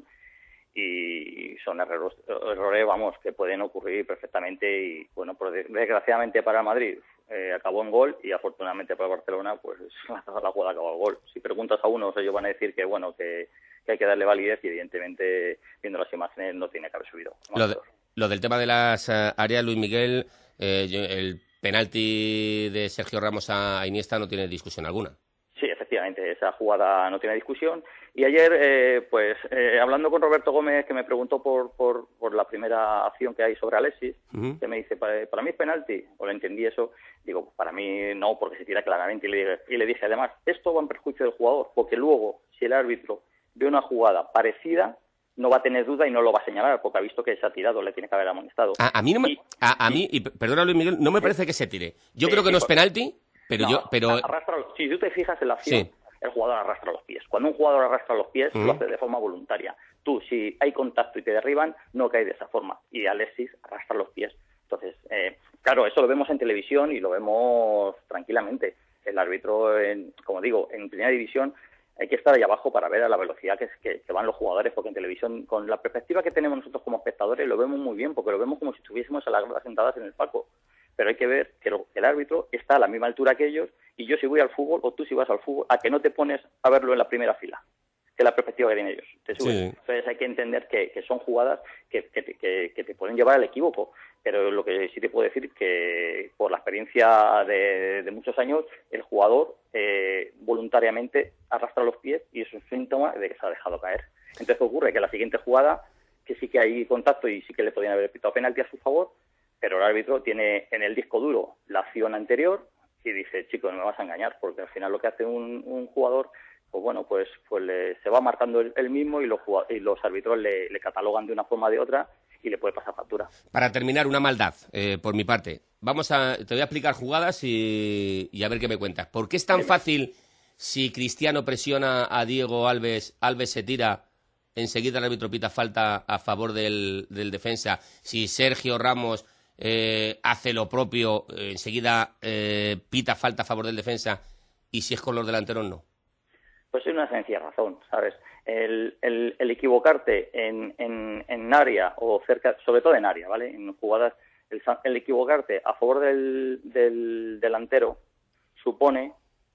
y son errores, errores vamos, que pueden ocurrir perfectamente. Y bueno, pues desgraciadamente para el Madrid eh, acabó en gol, y afortunadamente para el Barcelona pues la jugada acabó en gol. Si preguntas a unos, ellos van a decir que bueno que, que hay que darle validez, y evidentemente viendo las imágenes no tiene que haber subido. Lo, de, lo del tema de las uh, áreas, Luis Miguel, eh, el penalti de Sergio Ramos a Iniesta no tiene discusión alguna. Sí, efectivamente, esa jugada no tiene discusión. Y ayer, eh, pues, eh, hablando con Roberto Gómez, que me preguntó por, por, por la primera acción que hay sobre Alexis, uh-huh. que me dice, para, para mí es penalti, o le entendí eso, digo, para mí no, porque se tira claramente, y le, dije, y le dije, además, esto va en perjuicio del jugador, porque luego, si el árbitro ve una jugada parecida, no va a tener duda y no lo va a señalar, porque ha visto que se ha tirado, le tiene que haber amonestado. A, a mí, no me, a, a mí y perdona Luis Miguel, no me parece que se tire. Yo sí, creo que sí, no es penalti, pero no, yo... pero arrastra, si tú te fijas en la acción, sí. el jugador arrastra los pies. Cuando un jugador arrastra los pies, uh-huh. lo hace de forma voluntaria. Tú, si hay contacto y te derriban, no caes de esa forma. Y Alexis arrastra los pies. Entonces, eh, claro, eso lo vemos en televisión y lo vemos tranquilamente. El árbitro, en, como digo, en primera división, hay que estar ahí abajo para ver a la velocidad que, que, que van los jugadores, porque en televisión, con la perspectiva que tenemos nosotros como espectadores, lo vemos muy bien, porque lo vemos como si estuviésemos a las gradas sentadas en el palco. Pero hay que ver que lo, el árbitro está a la misma altura que ellos, y yo si voy al fútbol, o tú si vas al fútbol, a que no te pones a verlo en la primera fila, que es la perspectiva que tienen ellos. Te subes. Sí. Entonces hay que entender que, que son jugadas que, que, que, que te pueden llevar al equívoco. Pero lo que sí te puedo decir que por la experiencia de, de muchos años, el jugador eh, voluntariamente arrastra los pies, y es un síntoma de que se ha dejado caer. Entonces, ¿qué ocurre? Que la siguiente jugada, que sí que hay contacto y sí que le podrían haber pitado penalti a su favor, pero el árbitro tiene en el disco duro la acción anterior y dice, chico, no me vas a engañar, porque al final lo que hace un, un jugador, pues bueno, pues, pues le, se va marcando él, él mismo, y los, y los árbitros le, le catalogan de una forma o de otra, y le puede pasar factura. Para terminar, una maldad, eh, por mi parte. Vamos a, te voy a explicar jugadas y, y a ver qué me cuentas. ¿Por qué es tan fácil, si Cristiano presiona a Diego Alves, Alves se tira, enseguida el árbitro pita falta a favor del, del defensa? Si Sergio Ramos eh, hace lo propio, eh, enseguida eh, pita falta a favor del defensa, y si es con los delanteros, no. Pues es una sencilla razón, ¿sabes? El, el, el equivocarte en, en, en área o cerca, sobre todo en área, ¿vale? En jugadas, el, el equivocarte a favor del, del delantero supone,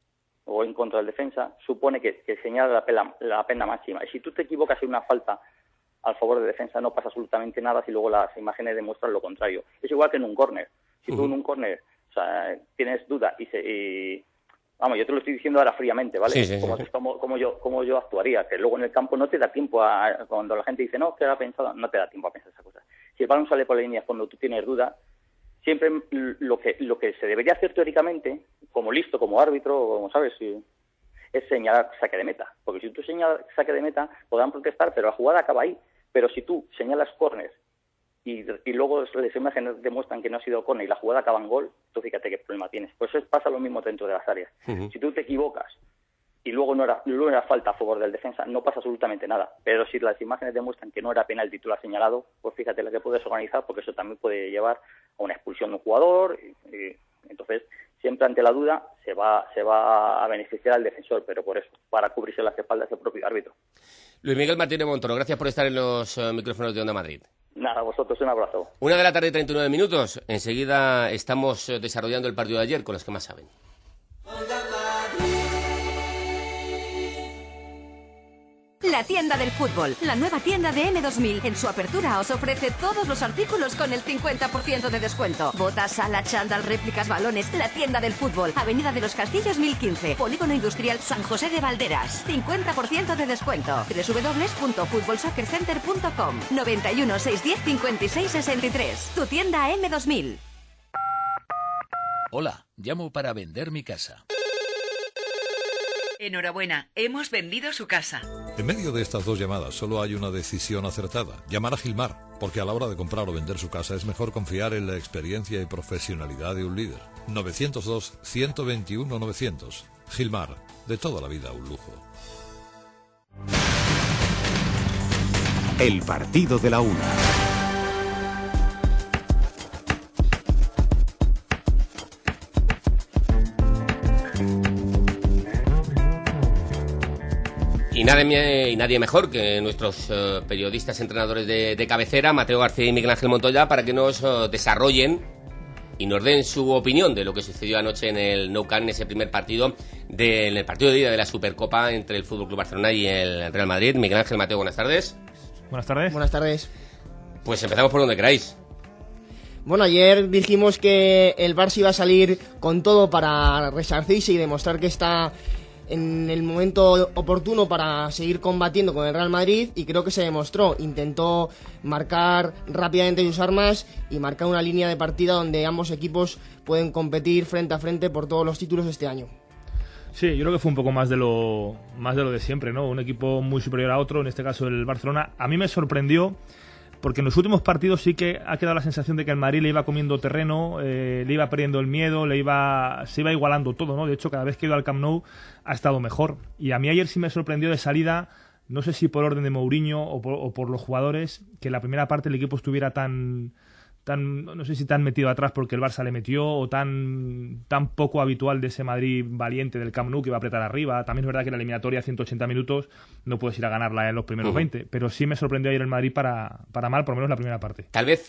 o en contra del defensa, supone que, que señala la pena, la pena máxima. Y si tú te equivocas en una falta al favor de defensa, no pasa absolutamente nada si luego las imágenes demuestran lo contrario. Es igual que en un córner. Si tú en un córner, o sea, tienes duda y se... Y, vamos, yo te lo estoy diciendo ahora fríamente, ¿vale? Sí, sí, como, sí. Como, como, yo, como yo actuaría, que luego en el campo no te da tiempo a... Cuando la gente dice, no, que ha pensado, no te da tiempo a pensar esas cosas. Si el balón sale por la línea cuando tú tienes duda, siempre lo que lo que se debería hacer teóricamente, como listo, como árbitro, como sabes, es señalar saque de meta. Porque si tú señalas saque de meta, podrán protestar, pero la jugada acaba ahí. Pero si tú señalas córner y, y luego las imágenes demuestran que no ha sido córner y la jugada acaba en gol, tú fíjate qué problema tienes. Pues eso pasa lo mismo dentro de las áreas. Uh-huh. Si tú te equivocas y luego no era, luego era falta a favor del defensa, no pasa absolutamente nada. Pero si las imágenes demuestran que no era penalti y tú lo has señalado, pues fíjate la que puedes organizar, porque eso también puede llevar a una expulsión de un jugador. Y, y, entonces, siempre ante la duda se va se va a beneficiar al defensor, pero por eso, para cubrirse las espaldas del propio árbitro. Luis Miguel Martínez Montoro, gracias por estar en los uh, micrófonos de Onda Madrid. Nada, a vosotros un abrazo. Una de la tarde y treinta y nueve minutos. Enseguida estamos desarrollando el partido de ayer con los que más saben. La tienda del fútbol, la nueva tienda de eme dos mil. En su apertura os ofrece todos los artículos con el cincuenta por ciento de descuento. Botas, sala, chándal, réplicas, balones. La tienda del fútbol, Avenida de los Castillos mil quince, Polígono Industrial San José de Valderas. cincuenta por ciento de descuento. doble u doble u doble u punto fútbol soccer center punto com. noventa y uno, seiscientos diez, cincuenta y seis sesenta y tres. Tu tienda eme dos mil. Hola, llamo para vender mi casa. Enhorabuena, hemos vendido su casa. En medio de estas dos llamadas solo hay una decisión acertada. Llamar a Gilmar, porque a la hora de comprar o vender su casa es mejor confiar en la experiencia y profesionalidad de un líder. novecientos dos, ciento veintiuno, novecientos. Gilmar, de toda la vida un lujo. El partido de la una. Y nadie, y nadie mejor que nuestros uh, periodistas entrenadores de, de cabecera, Mateo García y Miguel Ángel Montoya, para que nos uh, desarrollen y nos den su opinión de lo que sucedió anoche en el Nou Camp, en ese primer partido, de, en el partido de ida de la Supercopa entre el F C Barcelona y el Real Madrid. Miguel Ángel, Mateo, buenas tardes. Buenas tardes. Buenas tardes. Pues empezamos por donde queráis. Bueno, ayer dijimos que el Barça iba a salir con todo para resarcirse y demostrar que está en el momento oportuno para seguir combatiendo con el Real Madrid, y creo que se demostró. Intentó marcar rápidamente sus armas y marcar una línea de partida donde ambos equipos pueden competir frente a frente por todos los títulos este año. Sí, yo creo que fue un poco más de lo más de lo de siempre, ¿no? Un equipo muy superior a otro, en este caso el Barcelona. A mí me sorprendió porque en los últimos partidos sí que ha quedado la sensación de que el Madrid le iba comiendo terreno, eh, le iba perdiendo el miedo, le iba se iba igualando todo, ¿no? De hecho, cada vez que he ido al Camp Nou ha estado mejor. Y a mí ayer sí me sorprendió de salida, no sé si por orden de Mourinho o por, o por los jugadores, que en la primera parte el equipo estuviera tan, tan, no sé si tan metido atrás porque el Barça le metió, o tan, tan poco habitual de ese Madrid valiente del Camp Nou que iba a apretar arriba. También es verdad que la eliminatoria a ciento ochenta minutos no puedes ir a ganarla en los primeros uh-huh. veinte, pero sí me sorprendió ayer el Madrid para, para mal, por lo menos la primera parte. Tal vez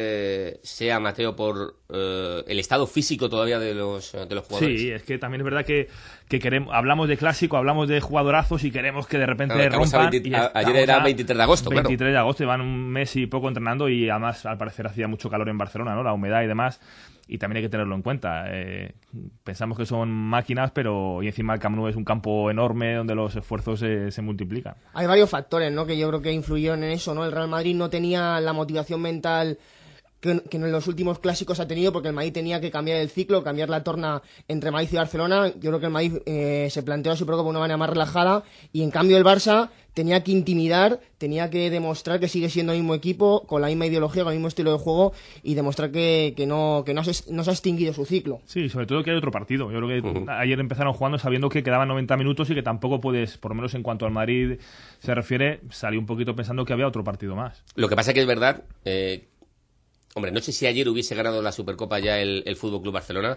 eh, sea, Mateo, por eh, el estado físico todavía de los, de los jugadores. Sí, es que también es verdad que, que queremos, hablamos de clásico, hablamos de jugadorazos y queremos que de repente claro, rompan. A veinte, a, ayer era veintitrés de agosto, veintitrés claro. de agosto, llevan un mes y poco entrenando, y además al parecer hacía mucho calor en Barcelona, ¿no? La humedad y demás, y también hay que tenerlo en cuenta. Eh, pensamos que son máquinas, pero y encima el Camp Nou es un campo enorme donde los esfuerzos se, se multiplican. Hay varios factores, ¿no?, que yo creo que influyeron en eso, ¿no? El Real Madrid no tenía la motivación mental que, que en los últimos clásicos ha tenido, porque el Madrid tenía que cambiar el ciclo, cambiar la torna entre Madrid y Barcelona. Yo creo que el Madrid eh, se planteó a su Supercopa de una manera más relajada, y en cambio el Barça tenía que intimidar, tenía que demostrar que sigue siendo el mismo equipo, con la misma ideología, con el mismo estilo de juego, y demostrar que, que, no, que no, se, no se ha extinguido su ciclo. Sí, sobre todo que hay otro partido. Yo creo que uh-huh. ayer empezaron jugando sabiendo que quedaban noventa minutos y que tampoco puedes, por lo menos en cuanto al Madrid se refiere, salir un poquito pensando que había otro partido más. Lo que pasa es que es verdad, eh, hombre, no sé si ayer hubiese ganado la Supercopa ya el, el F C Barcelona,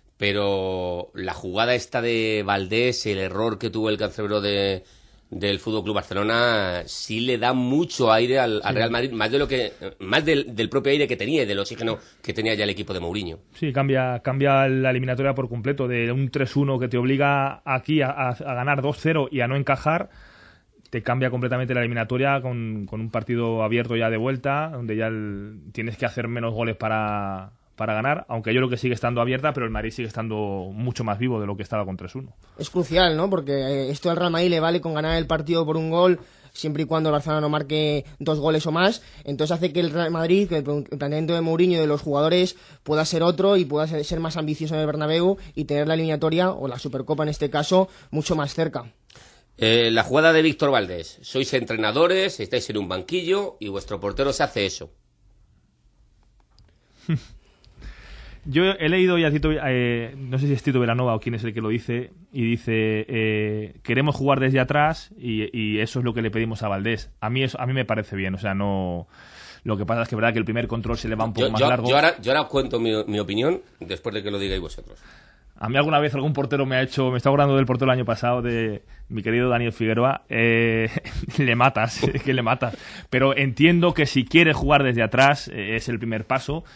pero la jugada esta de Valdés, el error que tuvo el cancerbero de del F C Barcelona, sí le da mucho aire al, al sí. Real Madrid, más de lo que más del, del propio aire que tenía y del oxígeno que tenía ya el equipo de Mourinho. Sí, cambia cambia la eliminatoria por completo, de un tres uno que te obliga aquí a, a, a ganar dos cero y a no encajar, te cambia completamente la eliminatoria con, con un partido abierto ya de vuelta, donde ya el, tienes que hacer menos goles para para ganar, aunque yo creo que sigue estando abierta, pero el Madrid sigue estando mucho más vivo de lo que estaba con tres uno. Es crucial, ¿no? Porque esto al Real Madrid le vale con ganar el partido por un gol, siempre y cuando el Barcelona no marque dos goles o más. Entonces hace que el Real Madrid, que el planteamiento de Mourinho y de los jugadores pueda ser otro y pueda ser más ambicioso en el Bernabéu y tener la eliminatoria, o la Supercopa en este caso, mucho más cerca. Eh, la jugada de Víctor Valdés. Sois entrenadores, estáis en un banquillo y vuestro portero se hace eso. Yo he leído ya, Tito, eh, no sé si es Tito Vilanova o quién es el que lo dice, y dice, eh, queremos jugar desde atrás y, y eso es lo que le pedimos a Valdés. A mí eso, a mí me parece bien, o sea, no... Lo que pasa es que es verdad que el primer control se le va un poco yo, más yo, largo. Yo ahora, yo ahora cuento mi, mi opinión después de que lo digáis vosotros. A mí alguna vez algún portero me ha hecho, me está acordando del portero del año pasado, de mi querido Daniel Figueroa, eh, le matas, que le matas. Pero entiendo que si quieres jugar desde atrás eh, es el primer paso,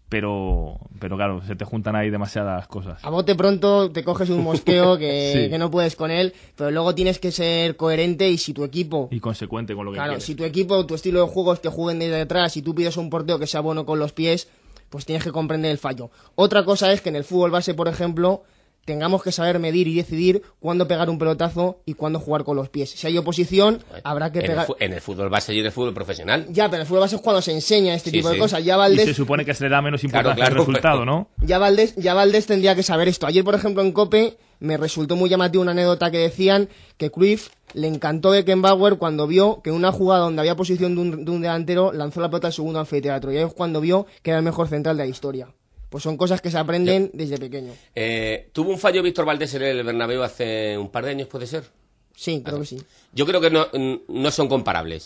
pero, pero claro, se te juntan ahí demasiadas cosas. A bote pronto te coges un mosqueo que, Sí. que no puedes con él, pero luego tienes que ser coherente y si tu equipo... Y consecuente con lo que Claro, quieres. si tu equipo, tu estilo de juego es que jueguen desde atrás y tú pides un portero que sea bueno con los pies, pues tienes que comprender el fallo. Otra cosa es que en el fútbol base, por ejemplo, tengamos que saber medir y decidir cuándo pegar un pelotazo y cuándo jugar con los pies. Si hay oposición, habrá que en, pegar... el, fu- en el fútbol base y en el fútbol profesional. Ya, pero en el fútbol base es cuando se enseña este Sí, tipo de sí. cosas. Ya Y Valdés... se supone que se le da menos importancia Claro, claro, al resultado, pero- ¿no? Ya Valdés, ya Valdés tendría que saber esto. Ayer, por ejemplo, en COPE me resultó muy llamativo una anécdota que decían que Cruyff le encantó Beckenbauer cuando vio que en una jugada donde había posición de un, de un delantero lanzó la pelota al segundo anfiteatro. Y ahí es cuando vio que era el mejor central de la historia. Pues son cosas que se aprenden desde pequeño. Eh, ¿Tuvo un fallo Víctor Valdés en el Bernabéu hace un par de años, puede ser? Sí, creo que sí. Yo creo que no, no son comparables.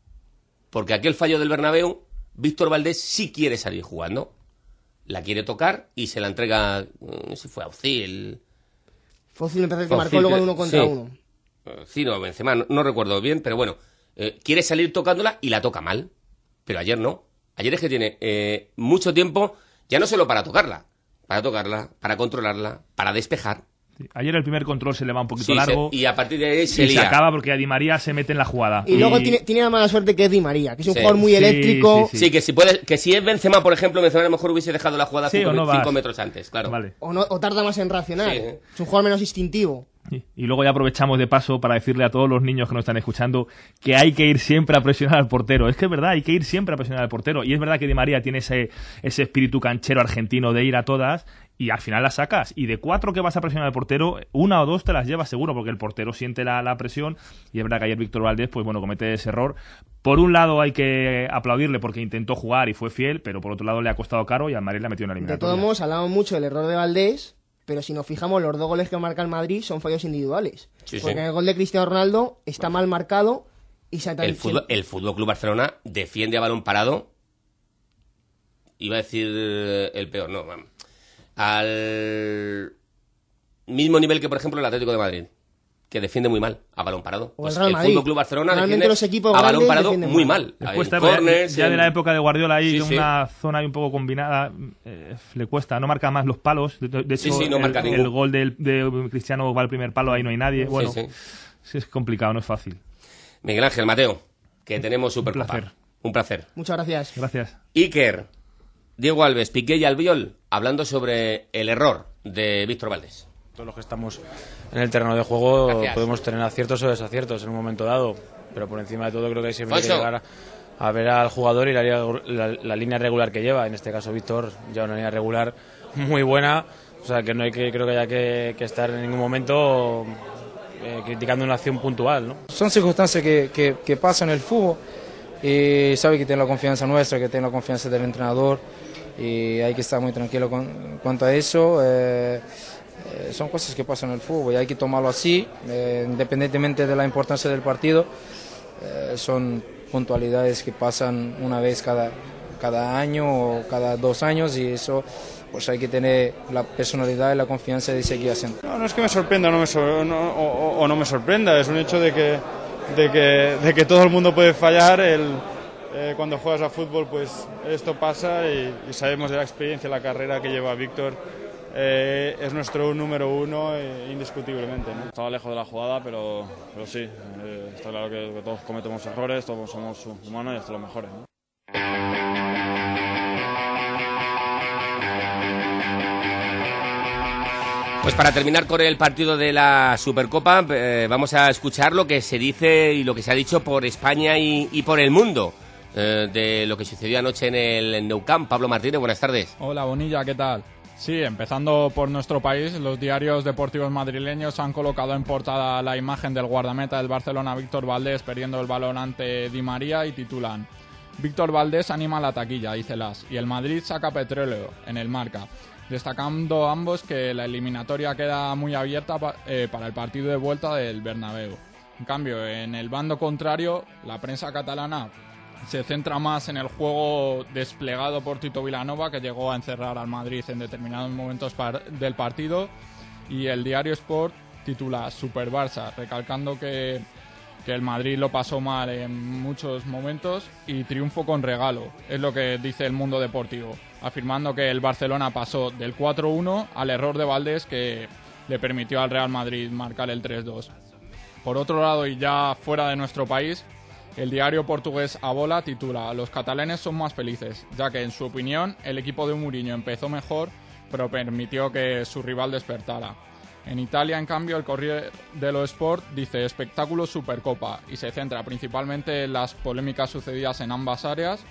Porque aquel fallo del Bernabéu, Víctor Valdés sí quiere salir jugando. La quiere tocar y se la entrega, no sé si fue a Ozil. Fósil me parece que Fósil, marcó luego en uno contra sí. uno. Sí, no, Benzema, no, no recuerdo bien, pero bueno. Eh, quiere salir tocándola y la toca mal. Pero ayer no. Ayer es que tiene eh, mucho tiempo, ya no solo para tocarla, para tocarla, para controlarla, para despejar. Ayer el primer control se le va un poquito Sí, largo. se- y a partir de ahí se y se lía. acaba porque a Di María se mete en la jugada. Y, luego tiene, tiene la mala suerte que es Di María, que es un Sí. jugador muy Sí, eléctrico. sí, Sí, que si puede, que si es Benzema, por ejemplo, Benzema a lo mejor hubiese dejado la jugada Sí, cinco, o no me- cinco vas. metros antes, claro. Vale. O, no, o tarda más en reaccionar. Sí. Es un jugador menos instintivo. Y y luego ya aprovechamos de paso para decirle a todos los niños que nos están escuchando que hay que ir siempre a presionar al portero. Es que es verdad, hay que ir siempre a presionar al portero. Y es verdad que Di María tiene ese, ese espíritu canchero argentino de ir a todas y al final las sacas. Y de cuatro que vas a presionar al portero, una o dos te las llevas seguro porque el portero siente la, la presión. Y es verdad que ayer Víctor Valdés, pues bueno, comete ese error. Por un lado hay que aplaudirle porque intentó jugar y fue fiel, pero por otro lado le ha costado caro y al Madrid le ha metido una De eliminatoria. todos modos, hablamos mucho del error de Valdés, pero si nos fijamos, los dos goles que marca el Madrid son fallos individuales. Sí, Porque sí. en el gol de Cristiano Ronaldo está mal marcado y se ha El fútbol, el Fútbol Club Barcelona defiende a balón parado. Iba a decir eh, el peor, no. vamos. Al mismo nivel que, por ejemplo, el Atlético de Madrid, que defiende muy mal a balón parado. O Pues el Real el Madrid. Fútbol Club Barcelona Realmente defiende los equipos a balón grandes parado defienden muy mal. mal. Le En cuesta, corners, ya en- de la época de Guardiola ahí, Sí, sí. una zona ahí un poco combinada, eh, le cuesta, no marca más los palos. De, de hecho, Sí, sí, no el, marca el ningún. gol del, de Cristiano va al primer palo, ahí no hay nadie. Sí, Bueno, sí. sí, es complicado, no es fácil. Miguel Ángel, Mateo, que tenemos Supercopa. placer. Un placer. Muchas gracias. Gracias. Iker, Diego Alves, Piqué y Albiol, hablando sobre el error de Víctor Valdés. Todos los que estamos en el terreno de juego Gracias. podemos tener aciertos o desaciertos en un momento dado, pero por encima de todo creo que siempre hay que Fonso. llegar a, a ver al jugador y la, la- la línea regular que lleva. En este caso Víctor lleva una línea regular muy buena, o sea que no hay que creo que haya que, que estar en ningún momento eh, criticando una acción puntual, ¿no? Son circunstancias que, que, que pasan en el fútbol y sabe que tiene la confianza nuestra, que tiene la confianza del entrenador y hay que estar muy tranquilo con, en cuanto a eso. Eh, eh, son cosas que pasan en el fútbol y hay que tomarlo así, eh, independientemente de la importancia del partido. Eh, son puntualidades que pasan una vez cada, cada año o cada dos años y eso pues hay que tener la personalidad y la confianza de seguir haciendo. No, no es que me sorprenda o no me, sor- no- o, o- o no me sorprenda, es un hecho de que, de que, de que todo el mundo puede fallar. El, eh, cuando juegas a fútbol, pues esto pasa y, y sabemos de la experiencia, la carrera que lleva Víctor. Eh, es nuestro número uno eh, indiscutiblemente, ¿no? Estaba lejos de la jugada, pero, pero sí, eh, está claro que, que todos cometemos errores, todos somos humanos y hasta los mejores, ¿no? Pues para terminar con el partido de la Supercopa, eh, vamos a escuchar lo que se dice y lo que se ha dicho por España y, y por el mundo eh, de lo que sucedió anoche en el Nou Camp. Pablo Martínez, buenas tardes. Hola Bonilla, ¿qué tal? Sí, empezando por nuestro país, los diarios deportivos madrileños han colocado en portada la imagen del guardameta del Barcelona, Víctor Valdés, perdiendo el balón ante Di María y titulan: Víctor Valdés anima la taquilla, dice Las, y el Madrid saca petróleo en el Marca, destacando ambos que la eliminatoria queda muy abierta pa- eh, para el partido de vuelta del Bernabéu. En cambio, en el bando contrario, la prensa catalana se centra más en el juego desplegado por Tito Vilanova, que llegó a encerrar al Madrid en determinados momentos par- del partido, y el diario Sport titula Super Barça, recalcando que, que el Madrid lo pasó mal en muchos momentos y triunfo con regalo, es lo que dice el Mundo Deportivo, afirmando que el Barcelona pasó del cuatro uno al error de Valdés que le permitió al Real Madrid marcar el tres dos. Por otro lado, y ya fuera de nuestro país, el diario portugués A Bola titula Los catalanes son más felices, ya que en su opinión el equipo de Mourinho empezó mejor, pero permitió que su rival despertara. En Italia, en cambio, el Corriere dello Sport dice espectáculo Supercopa y se centra principalmente en las polémicas sucedidas en ambas áreas.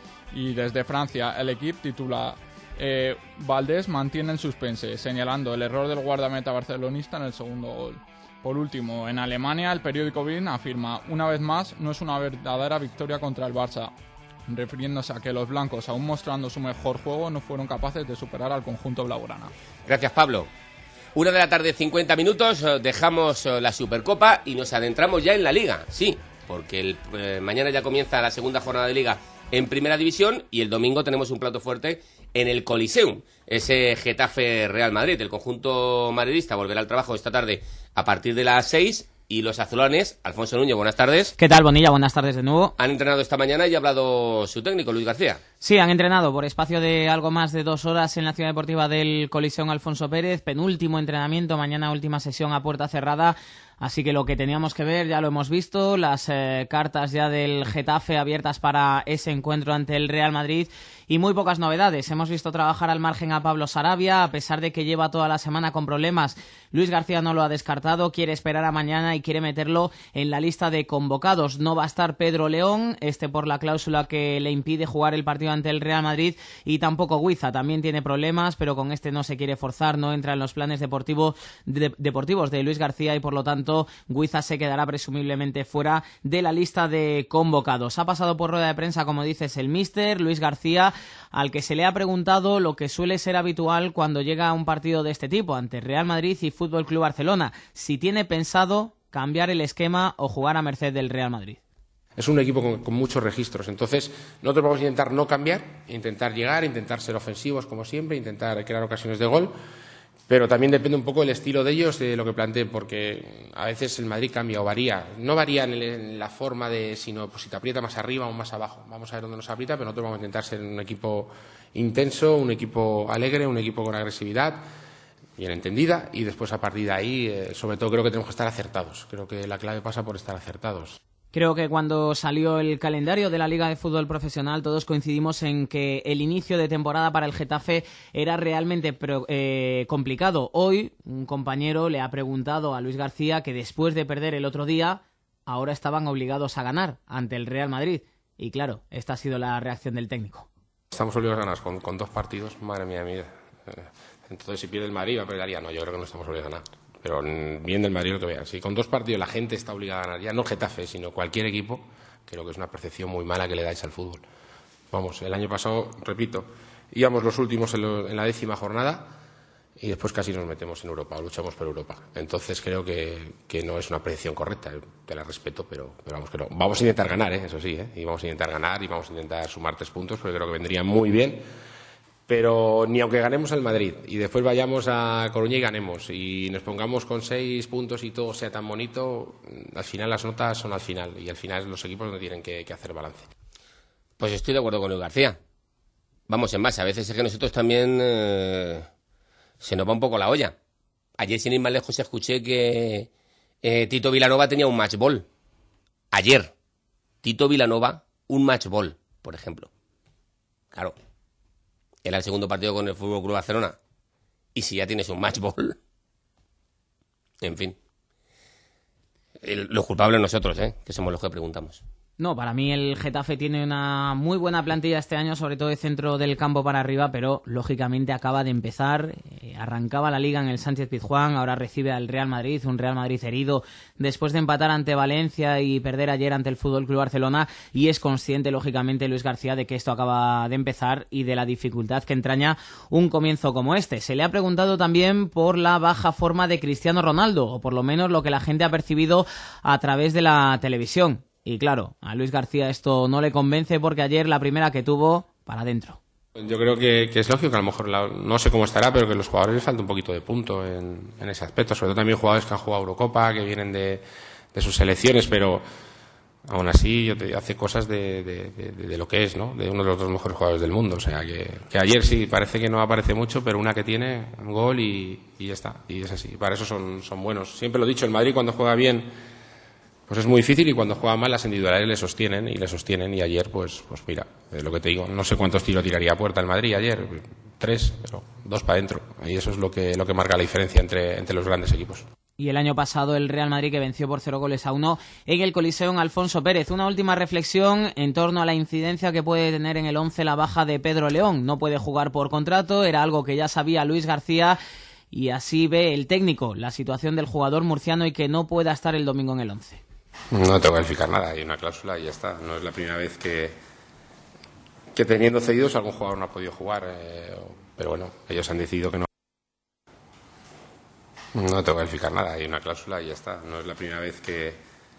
Y desde Francia, el Equipe titula eh, Valdés mantiene el suspense, señalando el error del guardameta barcelonista en el segundo gol. Por último, en Alemania, el periódico Bild afirma, una vez más, no es una verdadera victoria contra el Barça, refiriéndose a que los blancos, aún mostrando su mejor juego, no fueron capaces de superar al conjunto blaugrana. Gracias, Pablo. Una de la tarde, cincuenta minutos, dejamos la Supercopa y nos adentramos ya en la Liga. Sí, porque el, eh, mañana ya comienza la segunda jornada de Liga en Primera División y el domingo tenemos un plato fuerte en el Coliseum, ese Getafe Real Madrid. El conjunto madridista volverá al trabajo esta tarde a partir de las seis y los azulones, Alfonso Núñez, buenas tardes. ¿Qué tal, Bonilla? Buenas tardes de nuevo. Han entrenado esta mañana y ha hablado su técnico, Luis García. Sí, han entrenado por espacio de algo más de dos horas en la ciudad deportiva del Coliseum Alfonso Pérez. Penúltimo entrenamiento, mañana última sesión a puerta cerrada. Así que lo que teníamos que ver ya lo hemos visto, las eh, cartas ya del Getafe abiertas para ese encuentro ante el Real Madrid y muy pocas novedades. Hemos visto trabajar al margen a Pablo Sarabia, a pesar de que lleva toda la semana con problemas. Luis García no lo ha descartado, quiere esperar a mañana y quiere meterlo en la lista de convocados. No va a estar Pedro León, este por la cláusula que le impide jugar el partido ante el Real Madrid, y tampoco Guiza, también tiene problemas, pero con este no se quiere forzar, no entra en los planes deportivo, de, deportivos de Luis García y por lo tanto Guiza se quedará presumiblemente fuera de la lista de convocados. Ha pasado por rueda de prensa, como dices, el míster Luis García, al que se le ha preguntado lo que suele ser habitual cuando llega a un partido de este tipo, ante Real Madrid y Fútbol Club Barcelona, si tiene pensado cambiar el esquema o jugar a merced del Real Madrid. Es un equipo con, con muchos registros, entonces nosotros vamos a intentar no cambiar, intentar llegar, intentar ser ofensivos como siempre, intentar crear ocasiones de gol. Pero también depende un poco del estilo de ellos, de lo que planteen, porque a veces el Madrid cambia o varía. No varía en, el, en la forma de, sino pues, si te aprieta más arriba o más abajo. Vamos a ver dónde nos aprieta, pero nosotros vamos a intentar ser un equipo intenso, un equipo alegre, un equipo con agresividad, bien entendida, y después a partir de ahí, eh, sobre todo creo que tenemos que estar acertados. Creo que la clave pasa por estar acertados. Creo que cuando salió el calendario de la Liga de Fútbol Profesional todos coincidimos en que el inicio de temporada para el Getafe era realmente pro, eh, complicado. Hoy un compañero le ha preguntado a Luis García que después de perder el otro día, ahora estaban obligados a ganar ante el Real Madrid. Y claro, esta ha sido la reacción del técnico. Estamos obligados a ganar con, con dos partidos, madre mía, mía. Entonces si pierde el Madrid va a perder ya. No, yo creo que no estamos obligados a ganar. Pero bien del Madrid lo que vean. Si con dos partidos la gente está obligada a ganar, ya no Getafe, sino cualquier equipo, creo que es una percepción muy mala que le dais al fútbol. Vamos, el año pasado, repito, íbamos los últimos en, lo, en la décima jornada y después casi nos metemos en Europa, o luchamos por Europa. Entonces creo que, que no es una percepción correcta, te la respeto, pero, pero vamos que no. Vamos a intentar ganar, ¿eh? Eso sí, ¿eh? Y vamos a intentar ganar y vamos a intentar sumar tres puntos, porque creo que vendría muy bien. Pero ni aunque ganemos al Madrid y después vayamos a Coruña y ganemos y nos pongamos con seis puntos y todo sea tan bonito, al final las notas son al final y al final los equipos no tienen que, que hacer balance. Pues estoy de acuerdo con Luis García. Vamos, en más, a veces es que nosotros también eh, se nos va un poco la olla. Ayer, sin ir más lejos, escuché que eh, Tito Vilanova tenía un match ball. Ayer, Tito Vilanova, un match ball, por ejemplo. Claro. Era el segundo partido con el Fútbol Club Barcelona. Y si ya tienes un match ball. En fin. El, los culpables nosotros, ¿eh? Que somos los que preguntamos. No, para mí el Getafe tiene una muy buena plantilla este año, sobre todo de centro del campo para arriba, pero lógicamente acaba de empezar, eh, arrancaba la Liga en el Sánchez Pizjuán, ahora recibe al Real Madrid, un Real Madrid herido después de empatar ante Valencia y perder ayer ante el F C Barcelona, y es consciente lógicamente Luis García de que esto acaba de empezar y de la dificultad que entraña un comienzo como este. Se le ha preguntado también por la baja forma de Cristiano Ronaldo, o por lo menos lo que la gente ha percibido a través de la televisión. y claro, a Luis García esto no le convence porque ayer la primera que tuvo para adentro. Yo creo que, que es lógico que a lo mejor, la, no sé cómo estará, pero que a los jugadores les falta un poquito de punto en, en ese aspecto, sobre todo también jugadores que han jugado Eurocopa, que vienen de, de sus selecciones, pero aún así yo te, hace cosas de, de, de, de lo que es, ¿no? De uno de los dos mejores jugadores del mundo, o sea que, que ayer sí, parece que no aparece mucho, pero una que tiene, un gol y, y ya está, y es así, para eso son, son buenos. Siempre lo he dicho, el Madrid cuando juega bien pues es muy difícil, y cuando juega mal las individualidades le sostienen y le sostienen, y ayer pues pues mira, eh, lo que te digo, no sé cuántos tiros tiraría a puerta el Madrid ayer, tres, pero dos para adentro, y eso es lo que lo que marca la diferencia entre, entre los grandes equipos. Y el año pasado el Real Madrid, que venció por cero goles a uno en el Coliseum Alfonso Pérez. Una última reflexión en torno a la incidencia que puede tener en el once la baja de Pedro León. No puede jugar por contrato, era algo que ya sabía Luis García, y así ve el técnico la situación del jugador murciano y que no pueda estar el domingo en el once. No tengo que verificar nada, hay una cláusula y ya está. No es la primera vez que, que teniendo cedidos algún jugador no ha podido jugar, eh, pero bueno, ellos han decidido que no. No tengo que verificar nada, hay una cláusula y ya está. No es la primera vez que,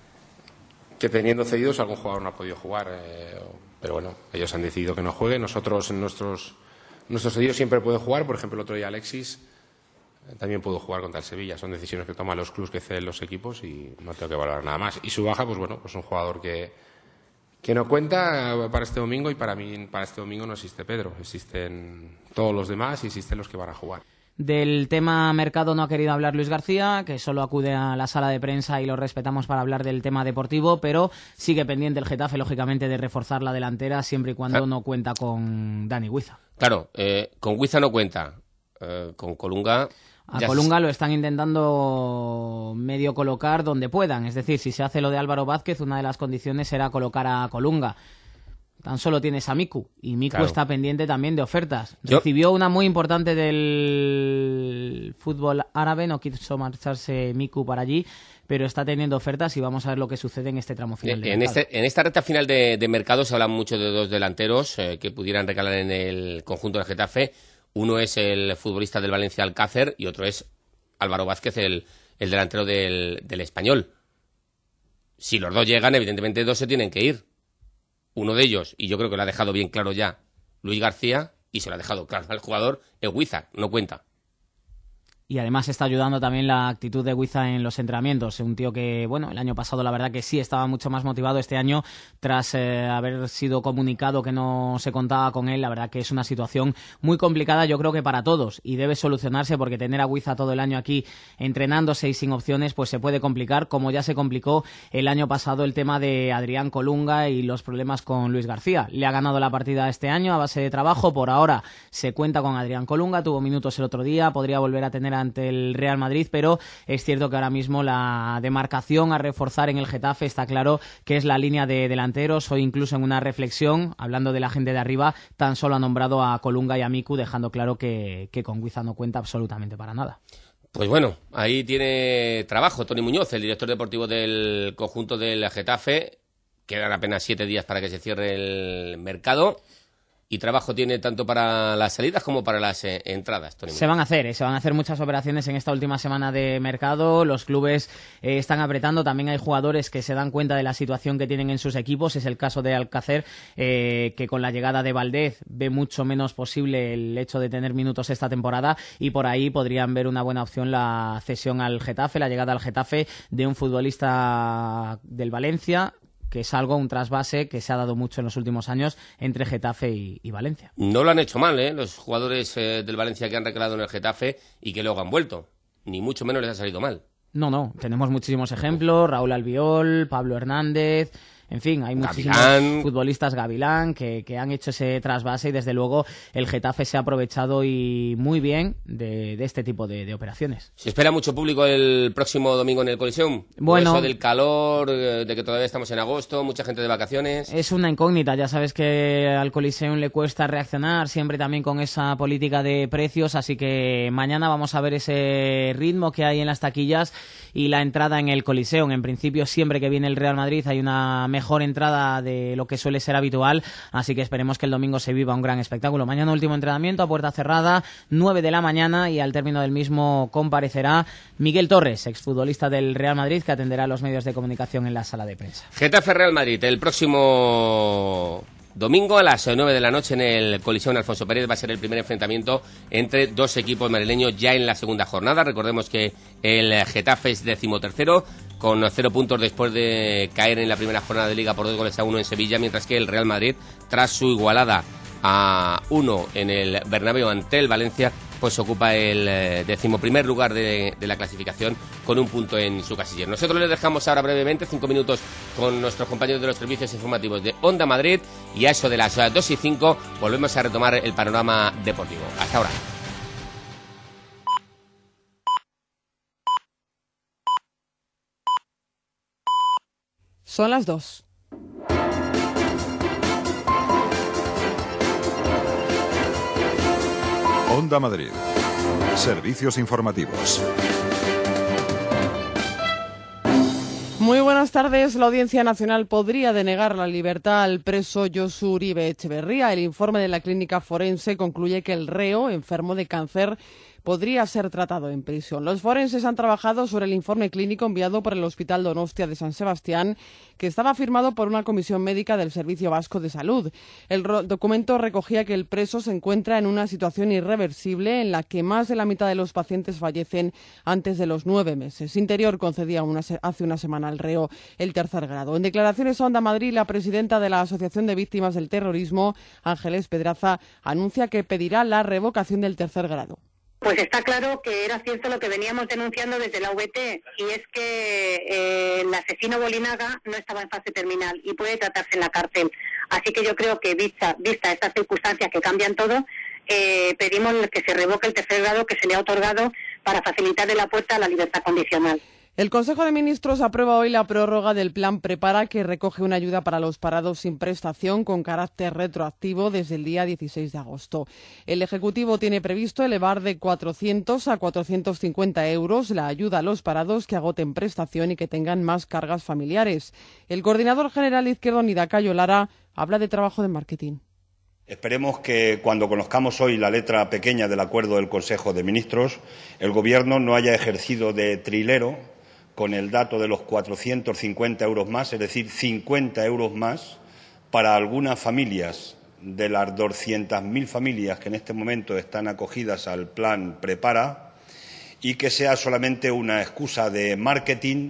que teniendo cedidos algún jugador no ha podido jugar, eh, pero bueno, ellos han decidido que no juegue. Nosotros en nuestros, nuestros cedidos siempre pueden jugar, por ejemplo el otro día Alexis también pudo jugar contra el Sevilla. Son decisiones que toman los clubes, que ceden los equipos, y no tengo que valorar nada más. Y su baja, pues bueno, pues un jugador que, que no cuenta para este domingo, y para mí para este domingo no existe Pedro. Existen todos los demás y existen los que van a jugar. Del tema mercado no ha querido hablar Luis García, que solo acude a la sala de prensa y lo respetamos para hablar del tema deportivo, pero sigue pendiente el Getafe, lógicamente, de reforzar la delantera siempre y cuando claro. no cuenta con Dani Huiza. Claro, eh, con Huiza no cuenta, eh, con Colunga... A Colunga lo están intentando medio colocar donde puedan. Es decir, si se hace lo de Álvaro Vázquez, una de las condiciones será colocar a Colunga. Tan solo tienes a Miku, y Miku claro. está pendiente también de ofertas. Yo... Recibió una muy importante del fútbol árabe, no quiso marcharse Miku para allí, pero está teniendo ofertas y vamos a ver lo que sucede en este tramo final. En, este, en esta recta final de, de mercado se habla mucho de dos delanteros eh, que pudieran recalar en el conjunto del Getafe. Uno es el futbolista del Valencia Alcácer y otro es Álvaro Vázquez, el, el delantero del, del Español. Si los dos llegan, evidentemente dos se tienen que ir. Uno de ellos, y yo creo que lo ha dejado bien claro ya Luis García, y se lo ha dejado claro al jugador, es Huiza, no cuenta. Y además está ayudando también la actitud de Huiza en los entrenamientos. Un tío que, bueno, el año pasado la verdad que sí estaba mucho más motivado. Este año, tras eh, haber sido comunicado que no se contaba con él, la verdad que es una situación muy complicada, yo creo que para todos, y debe solucionarse, porque tener a Huiza todo el año aquí entrenándose y sin opciones pues se puede complicar, como ya se complicó el año pasado el tema de Adrián Colunga y los problemas con Luis García. Le ha ganado la partida este año a base de trabajo. Por ahora se cuenta con Adrián Colunga, tuvo minutos el otro día, podría volver a tener ante el Real Madrid, pero es cierto que ahora mismo la demarcación a reforzar en el Getafe está claro que es la línea de delanteros. Hoy incluso en una reflexión, hablando de la gente de arriba, tan solo ha nombrado a Colunga y a Miku, dejando claro que, que con Huiza no cuenta absolutamente para nada. Pues bueno, ahí tiene trabajo Toni Muñoz, el director deportivo del conjunto del Getafe. Quedan apenas siete días para que se cierre el mercado. Y trabajo tiene tanto para las salidas como para las eh, entradas, Toni. Se van a hacer, eh, se van a hacer muchas operaciones en esta última semana de mercado. Los clubes eh, están apretando. También hay jugadores que se dan cuenta de la situación que tienen en sus equipos. Es el caso de Alcácer, eh, que con la llegada de Valdez ve mucho menos posible el hecho de tener minutos esta temporada, y por ahí podrían ver una buena opción la cesión al Getafe, la llegada al Getafe de un futbolista del Valencia, que es algo, un trasvase que se ha dado mucho en los últimos años entre Getafe y, y Valencia. No lo han hecho mal, ¿eh? Los jugadores eh, del Valencia que han recalado en el Getafe y que luego han vuelto. Ni mucho menos les ha salido mal. No, no, tenemos muchísimos ejemplos. Raúl Albiol, Pablo Hernández... En fin, hay muchísimos Gavilán. futbolistas, Gavilán, que, que han hecho ese trasvase, y desde luego el Getafe se ha aprovechado y muy bien de, de este tipo de, de operaciones. ¿Se espera mucho público el próximo domingo en el Coliseum? Bueno, eso del calor, de que todavía estamos en agosto, mucha gente de vacaciones. Es una incógnita, ya sabes que al Coliseum le cuesta reaccionar, siempre también con esa política de precios, así que mañana vamos a ver ese ritmo que hay en las taquillas y la entrada en el Coliseum. En principio, siempre que viene el Real Madrid hay una mejor entrada de lo que suele ser habitual, así que esperemos que el domingo se viva un gran espectáculo. Mañana último entrenamiento a puerta cerrada, nueve de la mañana, y al término del mismo comparecerá Miguel Torres, exfutbolista del Real Madrid, que atenderá a los medios de comunicación en la sala de prensa. Getafe Real Madrid, el próximo domingo a las nueve de la noche en el Coliseo Alfonso Pérez va a ser el primer enfrentamiento entre dos equipos madrileños ya en la segunda jornada. Recordemos que el Getafe es decimotercero con cero puntos después de caer en la primera jornada de Liga por dos goles a uno en Sevilla, mientras que el Real Madrid, tras su igualada a uno en el Bernabéu ante el Valencia, pues ocupa el eh, decimoprimer lugar de, de la clasificación con un punto en su casillero. Nosotros les dejamos ahora brevemente cinco minutos con nuestros compañeros de los servicios informativos de Onda Madrid, y a eso de las dos y cinco volvemos a retomar el panorama deportivo. Hasta ahora. Son las dos. Onda Madrid. Servicios informativos. Muy buenas tardes. La Audiencia Nacional podría denegar la libertad al preso Josu Uribe Etxeberria. El informe de la clínica forense concluye que el reo, enfermo de cáncer, podría ser tratado en prisión. Los forenses han trabajado sobre el informe clínico enviado por el Hospital Donostia de San Sebastián, que estaba firmado por una comisión médica del Servicio Vasco de Salud. El documento recogía que el preso se encuentra en una situación irreversible en la que más de la mitad de los pacientes fallecen antes de los nueve meses. Interior concedía una hace una semana al reo el tercer grado. En declaraciones a Onda Madrid, la presidenta de la Asociación de Víctimas del Terrorismo, Ángeles Pedraza, anuncia que pedirá la revocación del tercer grado. Pues está claro que era cierto lo que veníamos denunciando desde la V T, y es que eh, el asesino Bolinaga no estaba en fase terminal y puede tratarse en la cárcel. Así que yo creo que, vista, vista estas circunstancias que cambian todo, eh, pedimos que se revoque el tercer grado que se le ha otorgado para facilitarle la puerta a la libertad condicional. El Consejo de Ministros aprueba hoy la prórroga del Plan Prepara, que recoge una ayuda para los parados sin prestación con carácter retroactivo desde el día dieciséis de agosto. El Ejecutivo tiene previsto elevar de cuatrocientos a cuatrocientos cincuenta euros la ayuda a los parados que agoten prestación y que tengan más cargas familiares. El coordinador general izquierdo, Nidacayo Lara, habla de trabajo de marketing. Esperemos que cuando conozcamos hoy la letra pequeña del acuerdo del Consejo de Ministros, el Gobierno no haya ejercido de trilero con el dato de los cuatrocientos cincuenta euros más, es decir, cincuenta euros más para algunas familias de las doscientas mil familias que en este momento están acogidas al Plan Prepara, y que sea solamente una excusa de marketing.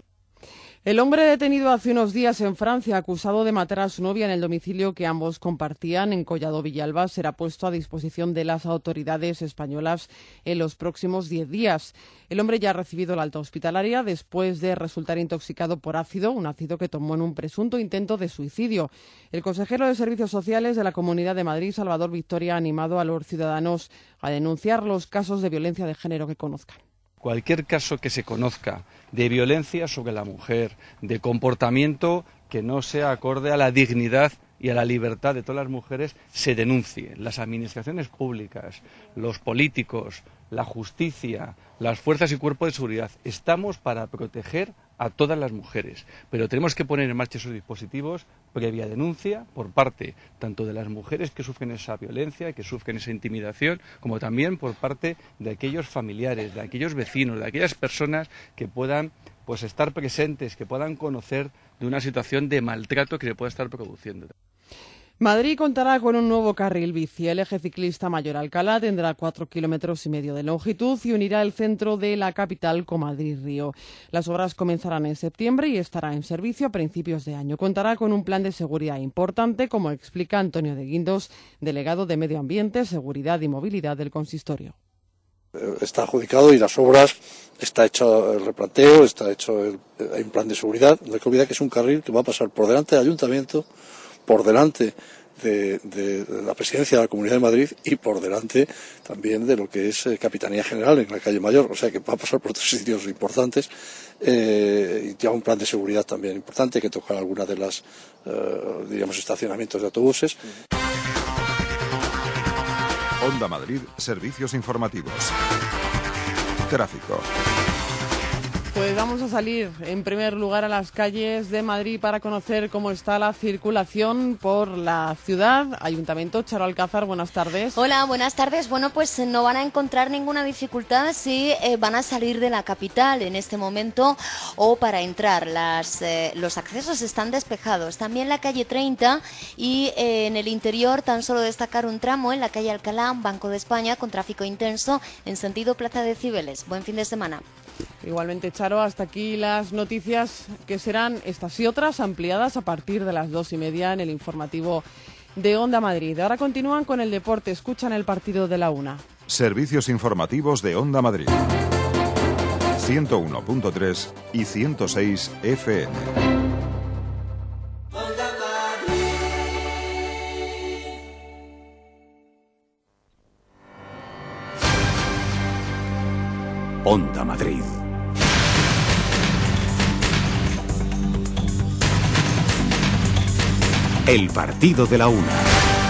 El hombre detenido hace unos días en Francia, acusado de matar a su novia en el domicilio que ambos compartían en Collado Villalba, será puesto a disposición de las autoridades españolas en los próximos diez días. El hombre ya ha recibido la alta hospitalaria después de resultar intoxicado por ácido, un ácido que tomó en un presunto intento de suicidio. El consejero de Servicios Sociales de la Comunidad de Madrid, Salvador Victoria, ha animado a los ciudadanos a denunciar los casos de violencia de género que conozcan. Cualquier caso que se conozca de violencia sobre la mujer, de comportamiento que no sea acorde a la dignidad y a la libertad de todas las mujeres, se denuncie. Las administraciones públicas, los políticos, la justicia, las fuerzas y cuerpos de seguridad, estamos para proteger a todas las mujeres, pero tenemos que poner en marcha esos dispositivos previa denuncia por parte tanto de las mujeres que sufren esa violencia, que sufren esa intimidación, como también por parte de aquellos familiares, de aquellos vecinos, de aquellas personas que puedan pues estar presentes, que puedan conocer de una situación de maltrato que se pueda estar produciendo. Madrid contará con un nuevo carril bici. El eje ciclista Mayor Alcalá tendrá cuatro kilómetros y medio de longitud y unirá el centro de la capital con Madrid-Río. Las obras comenzarán en septiembre y estará en servicio a principios de año. Contará con un plan de seguridad importante, como explica Antonio de Guindos, delegado de Medio Ambiente, Seguridad y Movilidad del Consistorio. Está adjudicado y las obras, está hecho el replanteo, está hecho el, hay un plan de seguridad. No hay que olvidar que es un carril que va a pasar por delante del Ayuntamiento, por delante de, de, de la Presidencia de la Comunidad de Madrid y por delante también de lo que es eh, Capitanía General en la calle Mayor. O sea que va a pasar por tres sitios importantes eh, y ya un plan de seguridad también importante que tocará algunas de las, eh, diríamos, estacionamientos de autobuses. Onda Madrid, servicios informativos. Tráfico. Pues vamos a salir en primer lugar a las calles de Madrid para conocer cómo está la circulación por la ciudad. Ayuntamiento, Charo Alcázar, buenas tardes. Hola, buenas tardes. Bueno, pues no van a encontrar ninguna dificultad si eh, van a salir de la capital en este momento o para entrar. Las, eh, los accesos están despejados. También la calle treinta y eh, en el interior tan solo destacar un tramo en la calle Alcalá, Banco de España, con tráfico intenso en sentido Plaza de Cibeles. Buen fin de semana. Igualmente, Charo, hasta aquí las noticias que serán estas y otras ampliadas a partir de las dos y media en el informativo de Onda Madrid. Ahora continúan con el deporte. Escuchan el partido de la una. Servicios informativos de Onda Madrid. ciento uno punto tres y ciento seis F M. Onda Madrid. El partido de la una.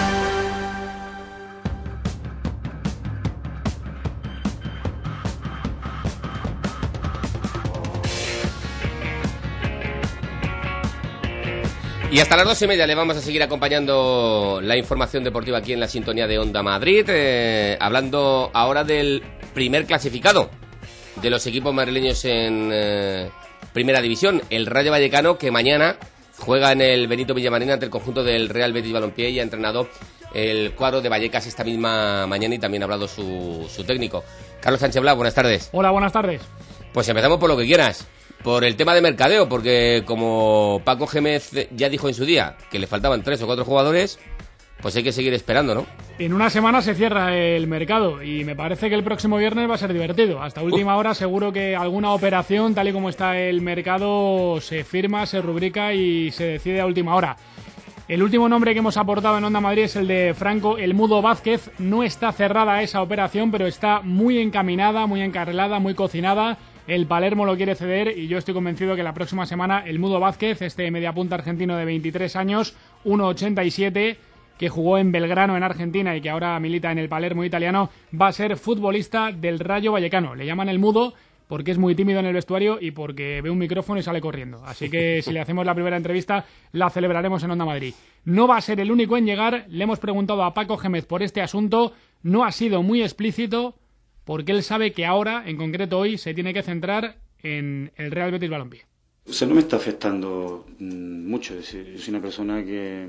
Y hasta las dos y media le vamos a seguir acompañando la información deportiva aquí en la sintonía de Onda Madrid, eh, hablando ahora del primer clasificado de los equipos madrileños en eh, Primera División, el Rayo Vallecano, que mañana juega en el Benito Villamarín ante el conjunto del Real Betis Balompié y ha entrenado el cuadro de Vallecas esta misma mañana y también ha hablado su, su técnico. Carlos Sánchez Blas, buenas tardes. Hola, buenas tardes. Pues empezamos por lo que quieras, por el tema de mercadeo, porque como Paco Gémez ya dijo en su día que le faltaban tres o cuatro jugadores, pues hay que seguir esperando, ¿no? En una semana se cierra el mercado y me parece que el próximo viernes va a ser divertido. Hasta última hora seguro que alguna operación, tal y como está el mercado, se firma, se rubrica y se decide a última hora. El último nombre que hemos aportado en Onda Madrid es el de Franco El Mudo Vázquez. No está cerrada esa operación, pero está muy encaminada, muy encarrilada, muy cocinada. El Palermo lo quiere ceder y yo estoy convencido que la próxima semana El Mudo Vázquez, este mediapunta argentino de veintitrés años, uno ochenta y siete, que jugó en Belgrano en Argentina y que ahora milita en el Palermo italiano, va a ser futbolista del Rayo Vallecano. Le llaman El Mudo porque es muy tímido en el vestuario y porque ve un micrófono y sale corriendo. Así que si le hacemos la primera entrevista, la celebraremos en Onda Madrid. No va a ser el único en llegar. Le hemos preguntado a Paco Gémez por este asunto. No ha sido muy explícito porque él sabe que ahora, en concreto hoy, se tiene que centrar en el Real Betis Balompié. O sea, no me está afectando mucho. Es decir, yo soy una persona que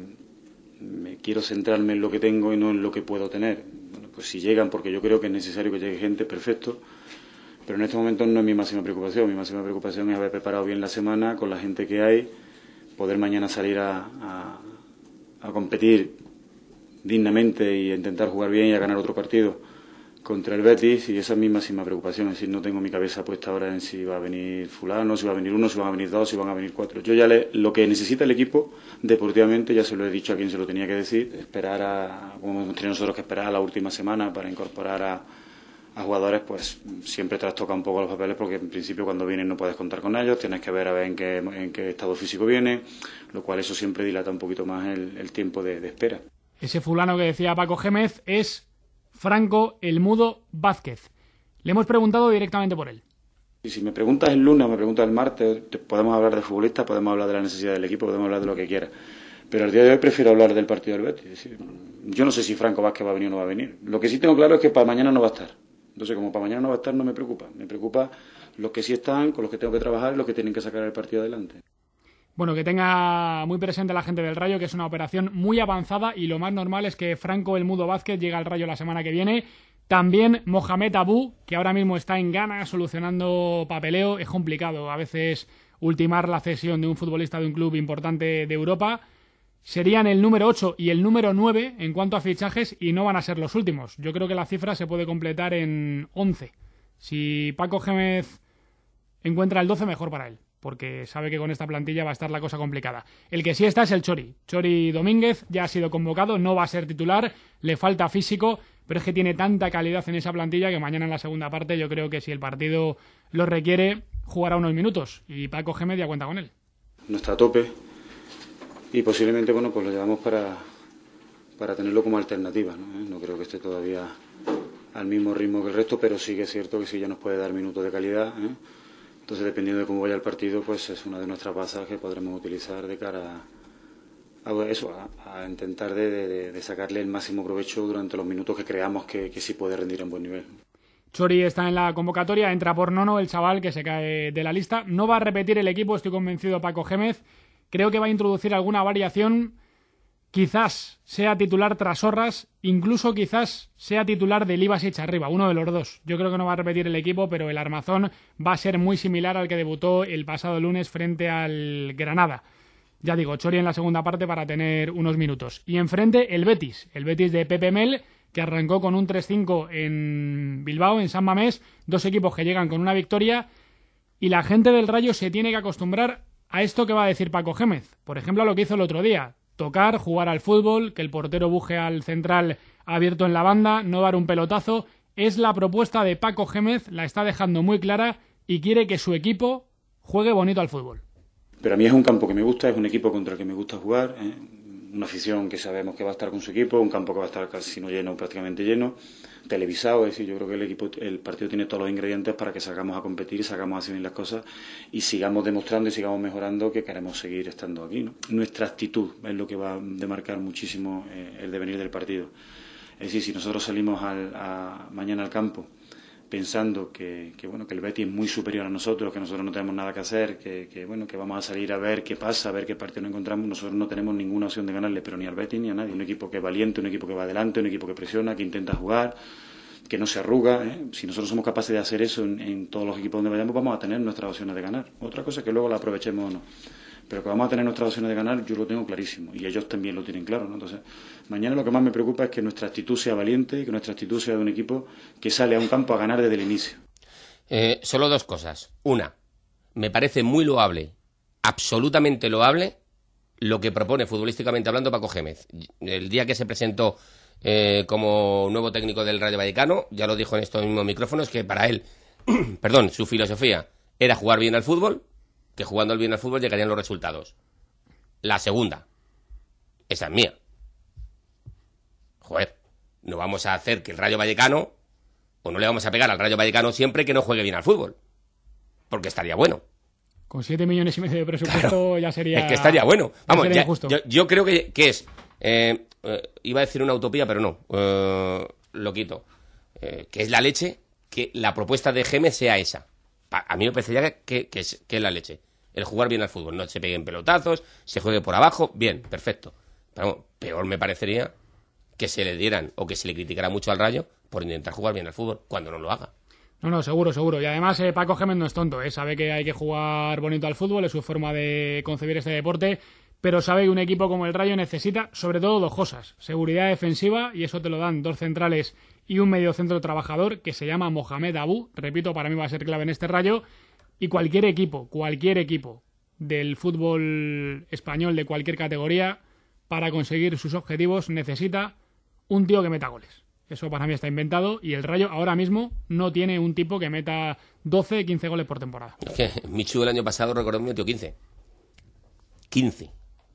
me quiero centrarme en lo que tengo y no en lo que puedo tener. Bueno, pues si llegan, porque yo creo que es necesario que llegue gente, perfecto. Pero en este momento no es mi máxima preocupación. Mi máxima preocupación es haber preparado bien la semana con la gente que hay, poder mañana salir a, a, a competir dignamente y a intentar jugar bien y a ganar otro partido contra el Betis, y esa es mi máxima preocupación. Es decir, no tengo mi cabeza puesta ahora en si va a venir fulano, si va a venir uno, si van a venir dos, si van a venir cuatro. Yo ya le, lo que necesita el equipo deportivamente, ya se lo he dicho a quien se lo tenía que decir, esperar a, como hemos tenido nosotros que esperar a la última semana para incorporar a, a jugadores, pues siempre trastoca un poco los papeles, porque en principio cuando vienen no puedes contar con ellos, tienes que ver a ver en qué, en qué estado físico viene, lo cual eso siempre dilata un poquito más el, el tiempo de, de espera. Ese fulano que decía Paco Gémez es Franco El Mudo Vázquez. Le hemos preguntado directamente por él. Y si me preguntas el lunes o me preguntas el martes, podemos hablar de futbolistas, podemos hablar de la necesidad del equipo, podemos hablar de lo que quiera. Pero al día de hoy prefiero hablar del partido del Betis. Es decir, yo no sé si Franco Vázquez va a venir o no va a venir. Lo que sí tengo claro es que para mañana no va a estar. Entonces, como para mañana no va a estar, no me preocupa. Me preocupa los que sí están, con los que tengo que trabajar y los que tienen que sacar el partido adelante. Bueno, que tenga muy presente la gente del Rayo que es una operación muy avanzada y lo más normal es que Franco El Mudo Vázquez llegue al Rayo la semana que viene. También Mohamed Abou, que ahora mismo está en Ghana solucionando papeleo. Es complicado a veces ultimar la cesión de un futbolista de un club importante de Europa. Serían el número ocho y el número nueve en cuanto a fichajes y no van a ser los últimos. Yo creo que la cifra se puede completar en once. Si Paco Gémez encuentra el doce, mejor para él, porque sabe que con esta plantilla va a estar la cosa complicada. El que sí está es el Chori. Chori Domínguez ya ha sido convocado, no va a ser titular, le falta físico, pero es que tiene tanta calidad en esa plantilla que mañana en la segunda parte yo creo que si el partido lo requiere, jugará unos minutos y Paco Gémez ya cuenta con él. No está a tope y posiblemente bueno pues lo llevamos para, para tenerlo como alternativa, ¿no? No creo que esté todavía al mismo ritmo que el resto, pero sí que es cierto que sí ya nos puede dar minutos de calidad, ¿eh? Entonces, dependiendo de cómo vaya el partido, pues es una de nuestras bazas que podremos utilizar de cara a, a eso, a, a intentar de, de, de sacarle el máximo provecho durante los minutos que creamos que, que sí puede rendir en buen nivel. Chori está en la convocatoria, entra por Nono, el chaval que se cae de la lista. No va a repetir el equipo, estoy convencido, Paco Gémez. Creo que va a introducir alguna variación. Quizás sea titular Trasorras, incluso quizás sea titular de Libasic arriba, uno de los dos. Yo creo que no va a repetir el equipo, pero el armazón va a ser muy similar al que debutó el pasado lunes frente al Granada. Ya digo, Chori en la segunda parte para tener unos minutos. Y enfrente el Betis, el Betis de Pepe Mel, que arrancó con un tres cinco en Bilbao, en San Mamés, dos equipos que llegan con una victoria, y la gente del Rayo se tiene que acostumbrar a esto que va a decir Paco Gémez. Por ejemplo, a lo que hizo el otro día. Tocar, jugar al fútbol, que el portero buje al central abierto en la banda, no dar un pelotazo. Es la propuesta de Paco Gémez, la está dejando muy clara y quiere que su equipo juegue bonito al fútbol. Pero a mí es un campo que me gusta, es un equipo contra el que me gusta jugar, ¿eh? Una afición que sabemos que va a estar con su equipo, un campo que va a estar casi no lleno, prácticamente lleno, televisado, es decir, yo creo que el equipo, el partido tiene todos los ingredientes para que salgamos a competir y salgamos a hacer bien las cosas y sigamos demostrando y sigamos mejorando que queremos seguir estando aquí, ¿no? Nuestra actitud es lo que va a demarcar muchísimo eh, el devenir del partido. Es decir, si nosotros salimos al, a, mañana al campo pensando que, que bueno que el Betis es muy superior a nosotros, que nosotros no tenemos nada que hacer, que, que bueno que vamos a salir a ver qué pasa, a ver qué partido nos encontramos, nosotros no tenemos ninguna opción de ganarle, pero ni al Betis ni a nadie. Un equipo que es valiente, un equipo que va adelante, un equipo que presiona, que intenta jugar, que no se arruga, ¿eh? Si nosotros somos capaces de hacer eso en, en todos los equipos donde vayamos, vamos a tener nuestras opciones de ganar. Otra cosa es que luego la aprovechemos o no. Pero que vamos a tener nuestras opciones de ganar, yo lo tengo clarísimo. Y ellos también lo tienen claro, ¿no? Entonces, mañana lo que más me preocupa es que nuestra actitud sea valiente y que nuestra actitud sea de un equipo que sale a un campo a ganar desde el inicio. Eh, solo dos cosas. Una, me parece muy loable, absolutamente loable, lo que propone futbolísticamente hablando Paco Gémez. El día que se presentó eh, como nuevo técnico del Rayo Vallecano, ya lo dijo en estos mismos micrófonos, que para él, perdón, su filosofía era jugar bien al fútbol, que jugando bien al fútbol llegarían los resultados. La segunda, esa es mía. Joder, no vamos a hacer que el Rayo Vallecano, o no le vamos a pegar al Rayo Vallecano siempre que no juegue bien al fútbol, porque estaría bueno. Con siete millones y medio de presupuesto claro, ya sería... Es que estaría bueno. Vamos, sería ya, yo, yo creo que, que es... Eh, eh, iba a decir una utopía, pero no. Eh, lo quito. Eh, que es la leche, que la propuesta de Gémez sea esa. A mí me parecería que, que, es, que es la leche. El jugar bien al fútbol. No se peguen pelotazos, se juegue por abajo. Bien, perfecto. Pero vamos, peor me parecería que se le dieran o que se le criticara mucho al Rayo por intentar jugar bien al fútbol cuando no lo haga. No, no, seguro, seguro. Y además eh, Paco Gémez no es tonto, ¿eh? Sabe que hay que jugar bonito al fútbol, es su forma de concebir este deporte, pero sabe que un equipo como el Rayo necesita sobre todo dos cosas. Seguridad defensiva, y eso te lo dan dos centrales y un mediocentro trabajador que se llama Mohamed Abou. Repito, para mí va a ser clave en este Rayo. Y cualquier equipo, cualquier equipo del fútbol español de cualquier categoría, para conseguir sus objetivos necesita un tío que meta goles. Eso para mí está inventado y el Rayo ahora mismo no tiene un tipo que meta doce, quince goles por temporada. Es que Michu el año pasado, recordemos, metió quince. quince.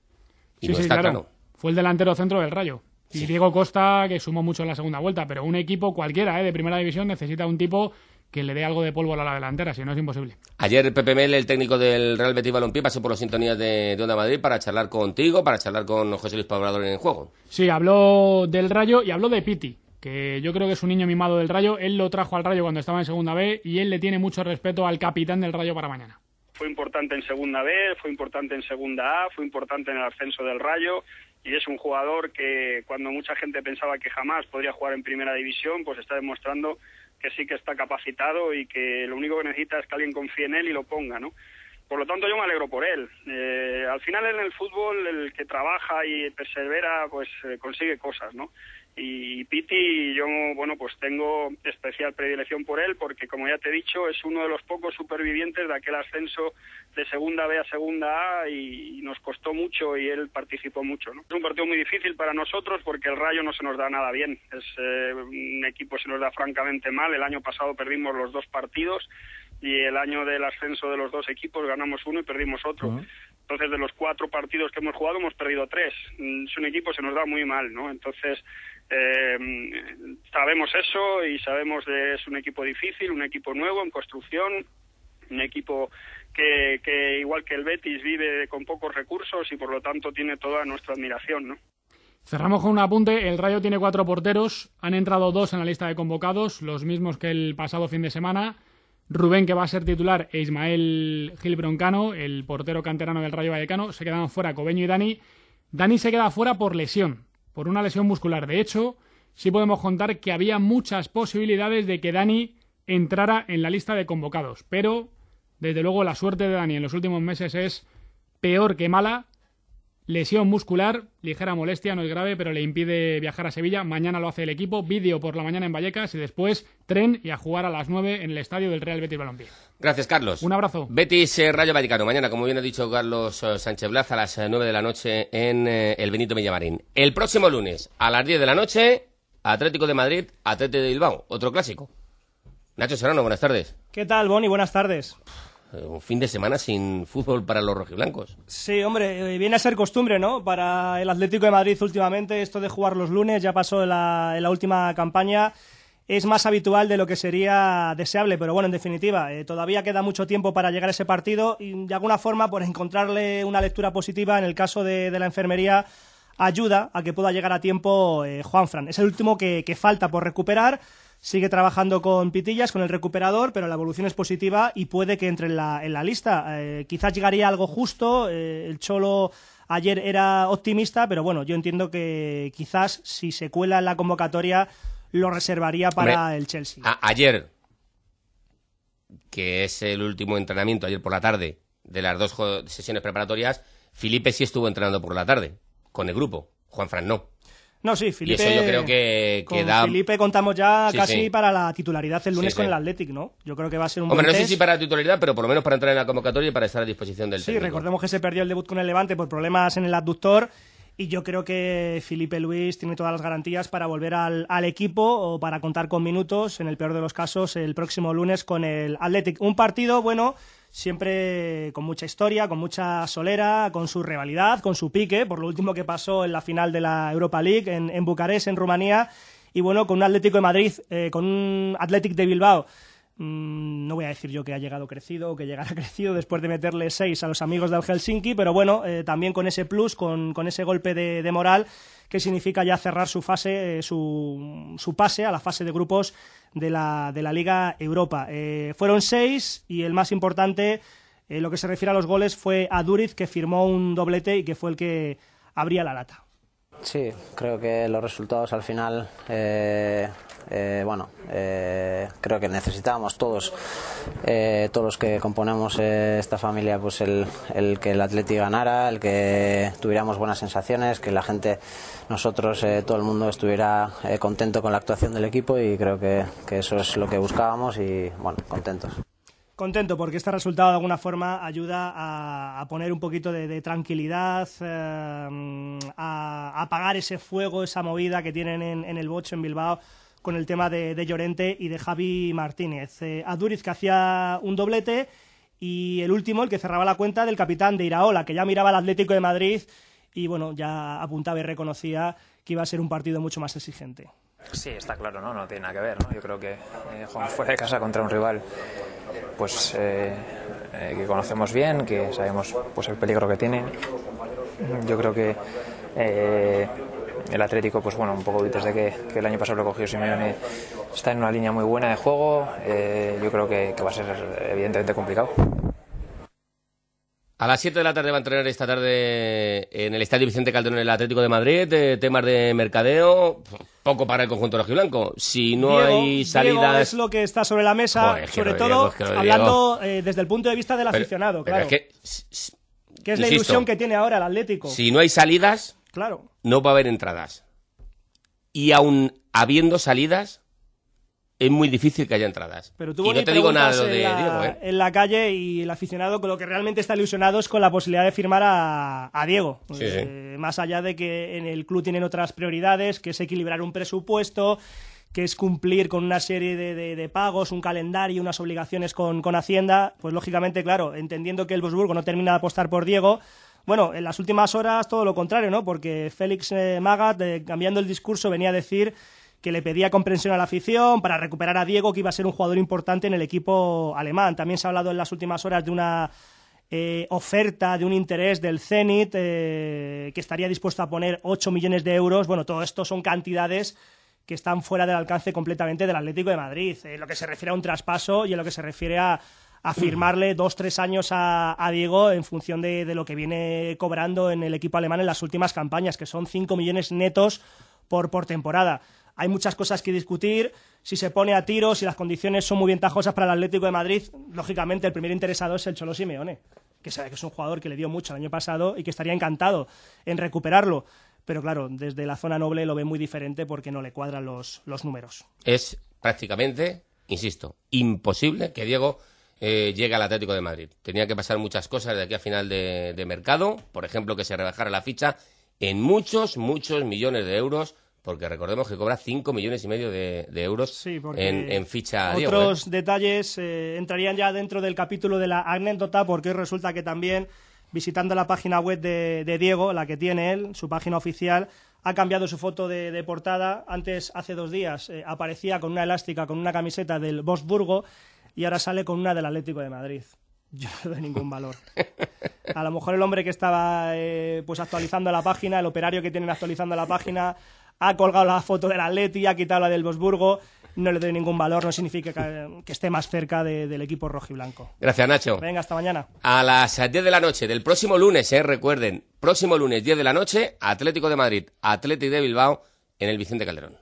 Y sí, no sí, está claro. Cano. Fue el delantero centro del Rayo. Y sí. Diego Costa, que sumó mucho en la segunda vuelta, pero un equipo cualquiera ¿eh? de primera división necesita un tipo que le dé algo de polvo a la delantera, si no es imposible. Ayer Pepe Mel, el técnico del Real Betis Balompié, pasó por las sintonías de, de Onda Madrid para charlar contigo, para charlar con José Luis Poblador en el juego. Sí, habló del Rayo y habló de Piti, que yo creo que es un niño mimado del Rayo. Él lo trajo al Rayo cuando estaba en Segunda B y él le tiene mucho respeto al capitán del Rayo para mañana. Fue importante en Segunda B, fue importante en Segunda A, fue importante en el ascenso del Rayo y es un jugador que cuando mucha gente pensaba que jamás podría jugar en Primera División, pues está demostrando que sí que está capacitado y que lo único que necesita es que alguien confíe en él y lo ponga, ¿no? Por lo tanto, yo me alegro por él. Eh, al final, en el fútbol, el que trabaja y persevera, pues eh, consigue cosas, ¿no? Y Piti, yo, bueno, pues tengo especial predilección por él porque, como ya te he dicho, es uno de los pocos supervivientes de aquel ascenso de Segunda B a Segunda A y nos costó mucho y él participó mucho, ¿no? Es un partido muy difícil para nosotros porque el Rayo no se nos da nada bien. Es eh, un equipo se nos da francamente mal. El año pasado perdimos los dos partidos y el año del ascenso de los dos equipos ganamos uno y perdimos otro. Uh-huh. Entonces, de los cuatro partidos que hemos jugado, hemos perdido tres. Es un equipo, se nos da muy mal, ¿no? Entonces, eh, sabemos eso y sabemos que es un equipo difícil, un equipo nuevo, en construcción, un equipo que, que igual que el Betis vive con pocos recursos y por lo tanto tiene toda nuestra admiración, ¿no? Cerramos con un apunte. El Rayo tiene cuatro porteros. Han entrado dos en la lista de convocados, los mismos que el pasado fin de semana. Rubén, que va a ser titular, e Ismael Gil Broncano, el portero canterano del Rayo Vallecano. Se quedan fuera Cobeño y Dani. Dani se queda fuera por lesión, por una lesión muscular. De hecho, sí podemos contar que había muchas posibilidades de que Dani entrara en la lista de convocados. Pero, desde luego, la suerte de Dani en los últimos meses es peor que mala. Lesión muscular, ligera molestia, no es grave, pero le impide viajar a Sevilla. Mañana lo hace el equipo, vídeo por la mañana en Vallecas y después tren y a jugar a las nueve en el estadio del Real Betis Balompié. Gracias, Carlos. Un abrazo. Betis eh, Rayo Vallecano, mañana, como bien ha dicho Carlos eh, Sánchez Blas, a las eh, nueve de la noche en eh, el Benito Villamarín. El próximo lunes, a las diez de la noche, Atlético de Madrid, Atlético de Bilbao, otro clásico. Nacho Serrano, buenas tardes. ¿Qué tal, Boni? Buenas tardes. Un fin de semana sin fútbol para los rojiblancos. Sí, hombre, viene a ser costumbre, ¿no? Para el Atlético de Madrid últimamente, esto de jugar los lunes, ya pasó en la, en la última campaña, es más habitual de lo que sería deseable, pero bueno, en definitiva, eh, todavía queda mucho tiempo para llegar a ese partido y de alguna forma, por encontrarle una lectura positiva, en el caso de, de la enfermería, ayuda a que pueda llegar a tiempo eh, Juanfran. Es el último que, que falta por recuperar. Sigue trabajando con Pitillas, con el recuperador, pero la evolución es positiva y puede que entre en la, en la lista. Eh, quizás llegaría algo justo, eh, el Cholo ayer era optimista, pero bueno, yo entiendo que quizás si se cuela en la convocatoria lo reservaría para Hombre, el Chelsea. A- ayer, que es el último entrenamiento, ayer por la tarde, de las dos jo- sesiones preparatorias, Felipe sí estuvo entrenando por la tarde, con el grupo, Juanfran no. No, sí, Felipe. Y eso yo creo que, que con da... Felipe contamos ya sí, casi sí. para la titularidad el lunes Sí, con sí. el Athletic, ¿no? Yo creo que va a ser un Hombre, buen no sé test. si para la titularidad, pero por lo menos para entrar en la convocatoria y para estar a disposición del Sí, técnico. recordemos que se perdió el debut con el Levante por problemas en el abductor y yo creo que Felipe Luis tiene todas las garantías para volver al, al equipo o para contar con minutos, en el peor de los casos, el próximo lunes con el Athletic. Un partido, bueno, siempre con mucha historia, con mucha solera, con su rivalidad, con su pique, por lo último que pasó en la final de la Europa League en, en Bucarest, en Rumanía, y bueno, con un Atlético de Madrid, eh, con un Athletic de Bilbao. Mm, no voy a decir yo que ha llegado crecido o que llegará crecido después de meterle seis a los amigos del Helsinki, pero bueno, eh, también con ese plus, con, con ese golpe de, de moral que significa ya cerrar su fase, eh, su, su pase a la fase de grupos de la, de la Liga Europa. Eh, fueron seis y el más importante, eh, lo que se refiere a los goles, fue a Duriz, que firmó un doblete y que fue el que abría la lata. Sí, creo que los resultados al final, eh, eh, bueno, eh, creo que necesitábamos todos, eh, todos los que componemos eh, esta familia, pues el, el que el Atleti ganara, el que tuviéramos buenas sensaciones, que la gente, nosotros, eh, todo el mundo estuviera eh, contento con la actuación del equipo y creo que, que eso es lo que buscábamos y, bueno, contentos. Contento porque este resultado de alguna forma ayuda a, a poner un poquito de, de tranquilidad, eh, a, a apagar ese fuego, esa movida que tienen en, en el Bocho, en Bilbao, con el tema de, de Llorente y de Javi Martínez. Eh, a Duriz, que hacía un doblete, y el último, el que cerraba la cuenta, del capitán de Iraola, que ya miraba al Atlético de Madrid y bueno, ya apuntaba y reconocía que iba a ser un partido mucho más exigente. Sí, está claro, ¿no? No tiene nada que ver, ¿no? Yo creo que eh, jugamos fuera de casa contra un rival pues eh, eh, que conocemos bien, que sabemos pues el peligro que tiene. Yo creo que eh, el Atlético, pues bueno, un poco desde que, que el año pasado lo cogió Simeone, está en una línea muy buena de juego. Eh, yo creo que, que va a ser evidentemente complicado. A las siete de la tarde va a entrenar esta tarde en el Estadio Vicente Calderón el Atlético de Madrid, eh, temas de mercadeo, poco para el conjunto rojiblanco. Si no Diego, hay salidas... Diego es lo que está sobre la mesa, Joder, sobre que todo Diego, es que lo hablando eh, desde el punto de vista del Pero- aficionado, pero claro. es que, que es la insisto, ilusión que tiene ahora el Atlético. si no hay salidas, Claro. no va a haber entradas. Y aun habiendo salidas, es muy difícil que haya entradas. Pero tú, y Boni, no te digo nada de lo preguntas de en la, Diego, ¿eh? en la calle, y el aficionado con lo que realmente está ilusionado es con la posibilidad de firmar a, a Diego. Sí, Eh, más allá de que en el club tienen otras prioridades, que es equilibrar un presupuesto, que es cumplir con una serie de, de- de pagos, un calendario, unas obligaciones con, con Hacienda, pues lógicamente, claro, entendiendo que el Wolfsburgo no termina de apostar por Diego. Bueno, en las últimas horas todo lo contrario, ¿no? Porque Félix eh, Magath, eh, cambiando el discurso, venía a decir que le pedía comprensión a la afición para recuperar a Diego, que iba a ser un jugador importante en el equipo alemán. También se ha hablado en las últimas horas de una eh, oferta, de un interés del Zenit, eh, que estaría dispuesto a poner ocho millones de euros. Bueno, todo esto son cantidades que están fuera del alcance completamente del Atlético de Madrid, en lo que se refiere a un traspaso y en lo que se refiere a a firmarle dos, tres años a, a Diego en función de, de lo que viene cobrando en el equipo alemán en las últimas campañas, que son cinco millones netos por, por temporada. Hay muchas cosas que discutir. Si se pone a tiro, si las condiciones son muy ventajosas para el Atlético de Madrid, lógicamente el primer interesado es el Cholo Simeone, que sabe que es un jugador que le dio mucho el año pasado y que estaría encantado en recuperarlo. Pero claro, desde la zona noble lo ve muy diferente porque no le cuadran los, los números. Es prácticamente, insisto, imposible que Diego Eh, llega al Atlético de Madrid. Tenía que pasar muchas cosas de aquí a final de, de mercado, por ejemplo, que se rebajara la ficha en muchos, muchos millones de euros, porque recordemos que cobra cinco millones y medio de, de euros sí, en, en ficha otros Diego. Otros ¿eh? detalles eh, entrarían ya dentro del capítulo de la anécdota, porque resulta que también, visitando la página web de, de Diego, la que tiene él, su página oficial, ha cambiado su foto de, de portada. Antes, hace dos días, eh, aparecía con una elástica, con una camiseta del Wolfsburgo, y ahora sale con una del Atlético de Madrid. Yo no doy ningún valor. A lo mejor el hombre que estaba eh, pues actualizando la página, el operario que tienen actualizando la página, ha colgado la foto del Atleti, ha quitado la del Wolfsburgo. No le doy ningún valor, no significa que, que esté más cerca de, del equipo rojiblanco. Gracias, Nacho. Venga, hasta mañana. A las diez de la noche del próximo lunes, eh, recuerden, próximo lunes, diez de la noche, Atlético de Madrid, Athletic de Bilbao, en el Vicente Calderón.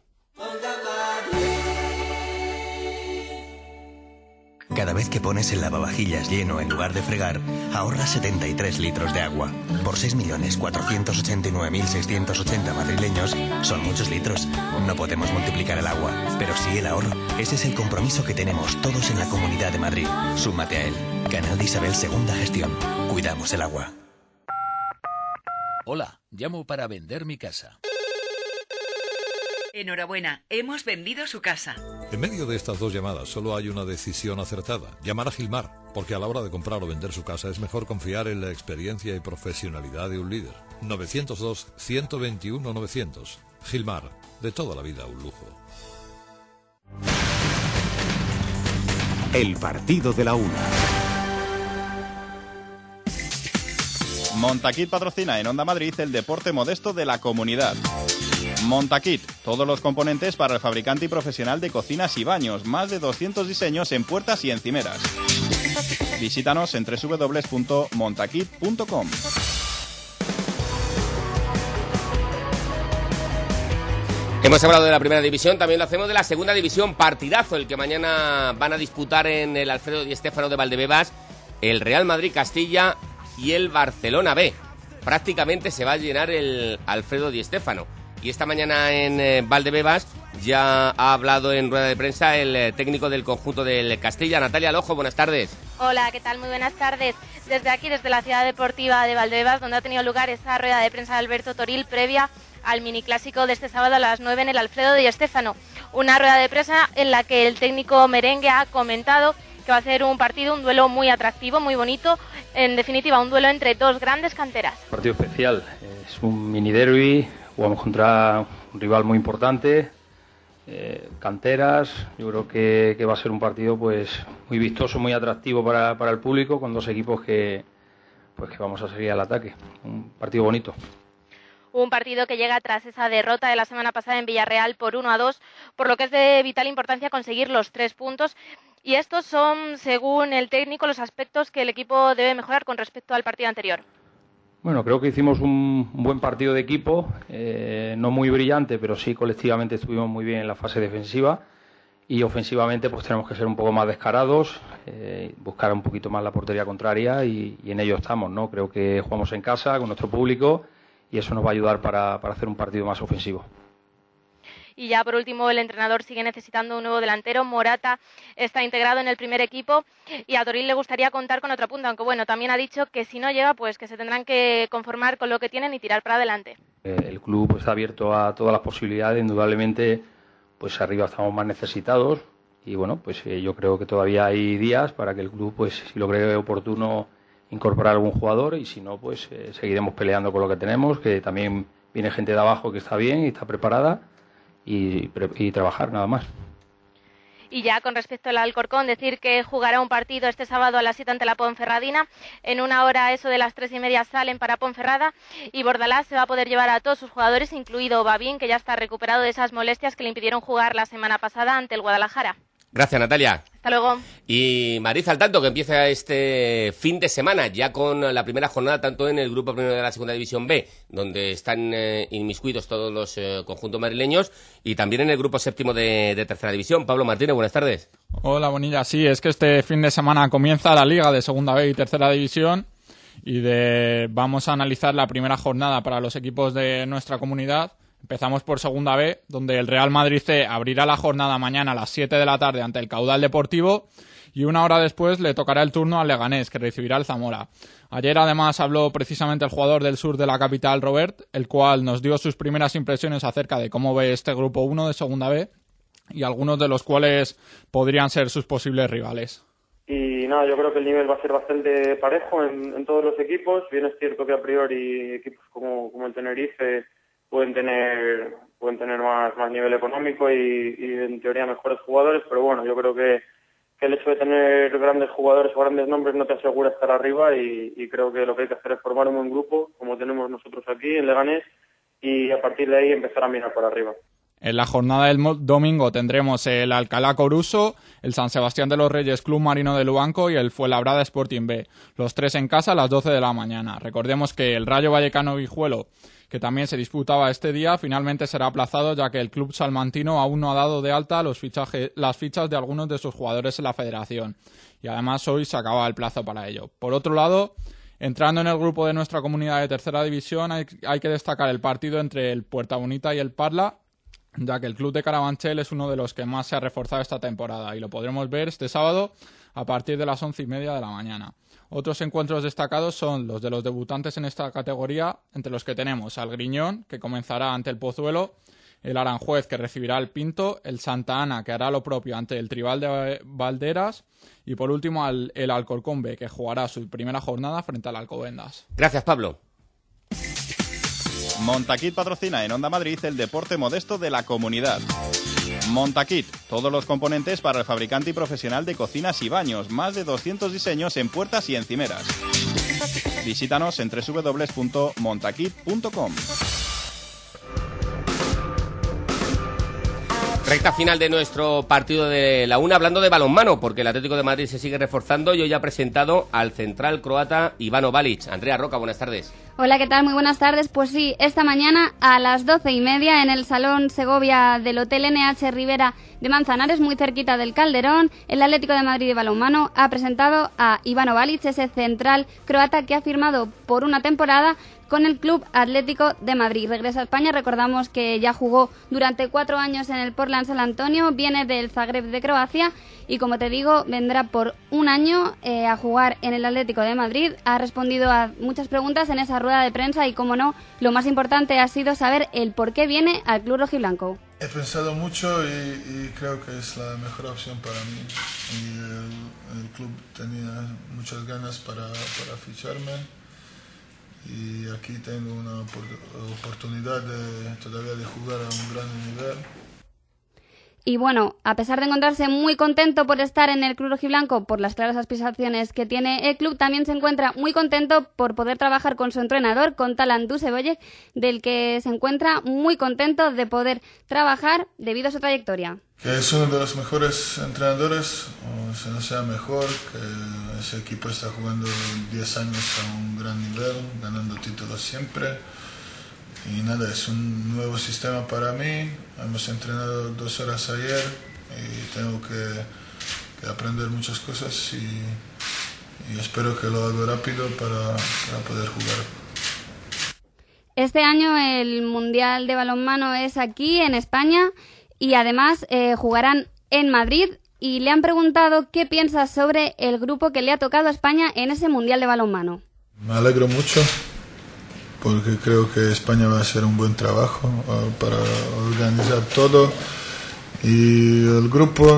Cada vez que pones el lavavajillas lleno en lugar de fregar, ahorras setenta y tres litros de agua. Por seis millones cuatrocientos ochenta y nueve mil seiscientos ochenta madrileños, son muchos litros. No podemos multiplicar el agua, pero sí el ahorro. Ese es el compromiso que tenemos todos en la Comunidad de Madrid. Súmate a él. Canal de Isabel Segunda Gestión. Cuidamos el agua. Hola, llamo para vender mi casa. Enhorabuena, hemos vendido su casa. En medio de estas dos llamadas solo hay una decisión acertada: llamar a Gilmar, porque a la hora de comprar o vender su casa es mejor confiar en la experiencia y profesionalidad de un líder. novecientos dos, ciento veintiuno, novecientos. Gilmar, de toda la vida un lujo. El partido de la una. Montaquit patrocina en Onda Madrid el deporte modesto de la comunidad. Montaquit, todos los componentes para el fabricante y profesional de cocinas y baños, más de doscientos diseños en puertas y encimeras. Visítanos en doble u doble u doble u punto montaquit punto com. Hemos hablado de la primera división, también lo hacemos de la segunda división. Partidazo el que mañana van a disputar en el Alfredo Di Stéfano de Valdebebas el Real Madrid Castilla y el Barcelona B. Prácticamente se va a llenar el Alfredo Di Stéfano. Y esta mañana en eh, Valdebebas ya ha hablado en rueda de prensa el eh, técnico del conjunto del Castilla, Natalia Lojo. Buenas tardes. Hola, ¿qué tal? Muy buenas tardes. Desde aquí, desde la ciudad deportiva de Valdebebas, donde ha tenido lugar esta rueda de prensa de Alberto Toril previa al miniclásico de este sábado a las nueve en el Alfredo Di Stéfano. Una rueda de prensa en la que el técnico merengue ha comentado que va a ser un partido, un duelo muy atractivo, muy bonito. En definitiva, un duelo entre dos grandes canteras. Partido especial, es un mini derby. Jugamos contra un rival muy importante, eh, canteras. Yo creo que, que va a ser un partido pues muy vistoso, muy atractivo para, para el público, con dos equipos que, pues, que vamos a seguir al ataque. Un partido bonito. Un partido que llega tras esa derrota de la semana pasada en Villarreal por uno a dos, por lo que es de vital importancia conseguir los tres puntos. Y estos son, según el técnico, los aspectos que el equipo debe mejorar con respecto al partido anterior. Bueno, creo que hicimos un, un buen partido de equipo, eh, no muy brillante, pero sí colectivamente estuvimos muy bien en la fase defensiva, y ofensivamente pues tenemos que ser un poco más descarados, eh, buscar un poquito más la portería contraria, y, y en ello estamos, ¿no? Creo que jugamos en casa con nuestro público y eso nos va a ayudar para, para hacer un partido más ofensivo. Y ya por último, el entrenador sigue necesitando un nuevo delantero. Morata está integrado en el primer equipo y a Toril le gustaría contar con otra punta, aunque bueno, también ha dicho que si no llega, pues que se tendrán que conformar con lo que tienen y tirar para adelante. El club está abierto a todas las posibilidades, indudablemente pues arriba estamos más necesitados y bueno, pues eh, yo creo que todavía hay días para que el club, pues si lo cree oportuno, incorporar algún jugador, y si no, pues eh, seguiremos peleando con lo que tenemos, que también viene gente de abajo que está bien y está preparada. y, y trabajar nada más. Y ya con respecto al Alcorcón, decir que jugará un partido este sábado a las siete ante la Ponferradina. En una hora, eso de las tres y media, salen para Ponferrada. Y Bordalás se va a poder llevar a todos sus jugadores, incluido Babín, que ya está recuperado de esas molestias que le impidieron jugar la semana pasada ante el Guadalajara. Gracias, Natalia. Hasta luego. Y Mariz, al tanto que empieza este fin de semana, ya con la primera jornada, tanto en el grupo primero de la Segunda División B, donde están eh, inmiscuidos todos los eh, conjuntos madrileños, y también en el grupo séptimo de, de Tercera División. Pablo Martínez, buenas tardes. Hola, Bonilla. Sí, es que este fin de semana comienza la Liga de Segunda B y Tercera División, y de vamos a analizar la primera jornada para los equipos de nuestra comunidad. Empezamos por Segunda B, donde el Real Madrid C abrirá la jornada mañana a las siete de la tarde ante el Caudal Deportivo, y una hora después le tocará el turno al Leganés, que recibirá el Zamora. Ayer además habló precisamente el jugador del sur de la capital, Robert, el cual nos dio sus primeras impresiones acerca de cómo ve este grupo uno de Segunda B, y algunos de los cuales podrían ser sus posibles rivales. Y nada, yo creo que el nivel va a ser bastante parejo en, en todos los equipos. Bien es cierto que a priori equipos como, como el Tenerife pueden tener pueden tener más, más nivel económico y, y en teoría mejores jugadores, pero bueno, yo creo que, que el hecho de tener grandes jugadores o grandes nombres no te asegura estar arriba, y, y creo que lo que hay que hacer es formar un buen grupo, como tenemos nosotros aquí en Leganés, y a partir de ahí empezar a mirar para arriba. En la jornada del domingo tendremos el Alcalá Coruso, el San Sebastián de los Reyes Club Marino de Luanco y el Fuenlabrada Sporting B. Los tres en casa a las doce de la mañana. Recordemos que el Rayo Vallecano Guijuelo, que también se disputaba este día, finalmente será aplazado, ya que el club salmantino aún no ha dado de alta los fichajes, las fichas de algunos de sus jugadores en la federación. Y además hoy se acaba el plazo para ello. Por otro lado, entrando en el grupo de nuestra comunidad de Tercera División, hay, hay que destacar el partido entre el Puerta Bonita y el Parla, ya que el club de Carabanchel es uno de los que más se ha reforzado esta temporada, y lo podremos ver este sábado a partir de las once y media de la mañana. Otros encuentros destacados son los de los debutantes en esta categoría, entre los que tenemos al Griñón, que comenzará ante el Pozuelo, el Aranjuez, que recibirá al Pinto, el Santa Ana, que hará lo propio ante el Tribal de Valderas, y por último al, el Alcorcón B, que jugará su primera jornada frente al Alcobendas. Gracias, Pablo. Montaquit patrocina en Onda Madrid el deporte modesto de la comunidad. Montaquit, todos los componentes para el fabricante y profesional de cocinas y baños, más de doscientos diseños en puertas y encimeras. Visítanos en doble u doble u doble u punto montaquit punto com. Recta final de nuestro partido de la una, hablando de balonmano, porque el Atlético de Madrid se sigue reforzando y hoy ha presentado al central croata Ivano Balic. Andrea Roca, buenas tardes. Hola, ¿qué tal? Muy buenas tardes. Pues sí, esta mañana a las doce y media en el Salón Segovia del Hotel N H Rivera de Manzanares, muy cerquita del Calderón, el Atlético de Madrid de balonmano ha presentado a Ivano Balic, ese central croata que ha firmado por una temporada con el Club Atlético de Madrid. Regresa a España, recordamos que ya jugó durante cuatro años en el Portland San Antonio, viene del Zagreb de Croacia y, como te digo, vendrá por un año eh, a jugar en el Atlético de Madrid. Ha respondido a muchas preguntas en esa rueda de prensa y, como no, lo más importante ha sido saber el por qué viene al club rojiblanco. He pensado mucho y, y creo que es la mejor opción para mí. Y el, el club tenía muchas ganas para, para ficharme. Y aquí tengo una oportunidad de, todavía de jugar a un gran nivel. Y bueno, a pesar de encontrarse muy contento por estar en el club rojiblanco, por las claras aspiraciones que tiene el club, también se encuentra muy contento por poder trabajar con su entrenador, con Talan Duseboyek, del que se encuentra muy contento de poder trabajar debido a su trayectoria. Que es uno de los mejores entrenadores, o si no sea mejor, que ese equipo está jugando diez años a un gran nivel, ganando títulos siempre. Y nada, es un nuevo sistema para mí. Hemos entrenado dos horas ayer y tengo que, que aprender muchas cosas y, y espero que lo haga rápido para, para poder jugar. Este año el Mundial de Balonmano es aquí en España y además eh, jugarán en Madrid, y le han preguntado qué piensa sobre el grupo que le ha tocado a España en ese Mundial de Balonmano. Me alegro mucho, porque creo que España va a hacer un buen trabajo uh, para organizar todo. Y el grupo,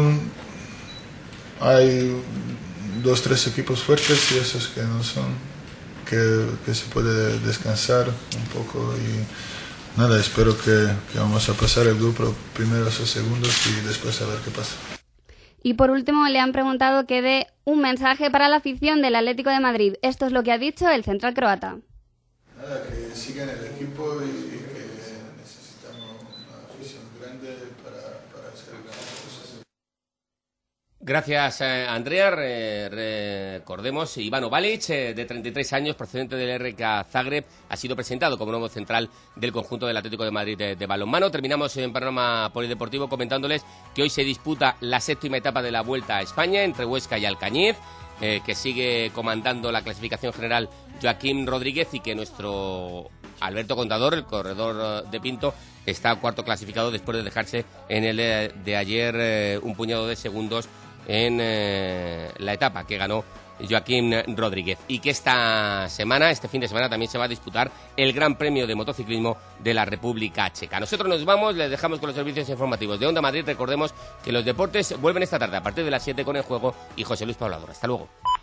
hay dos, tres equipos fuertes y esos que no son, que, que se puede descansar un poco. Y nada, espero que, que vamos a pasar el grupo primeros o segundos y después a ver qué pasa. Y por último le han preguntado que dé un mensaje para la afición del Atlético de Madrid. Esto es lo que ha dicho el central croata. Nada, que sigan el equipo y que necesitamos una afición grande para, para hacer grandes cosas. Gracias, eh, Andrea. Re, recordemos, Ivano Balic, eh, de treinta y tres años, procedente del R K Zagreb, ha sido presentado como nuevo central del conjunto del Atlético de Madrid de, de balonmano. Terminamos en panorama polideportivo comentándoles que hoy se disputa la séptima etapa de la Vuelta a España entre Huesca y Alcañiz, eh, que sigue comandando la clasificación general Joaquín Rodríguez y que nuestro Alberto Contador, el corredor de Pinto, está cuarto clasificado después de dejarse en el de, de ayer eh, un puñado de segundos en eh, la etapa que ganó Joaquín Rodríguez, y que esta semana, este fin de semana, también se va a disputar el Gran Premio de Motociclismo de la República Checa. Nosotros nos vamos, les dejamos con los servicios informativos de Onda Madrid. Recordemos que los deportes vuelven esta tarde a partir de las siete con El Juego y José Luis Poblador. Hasta luego.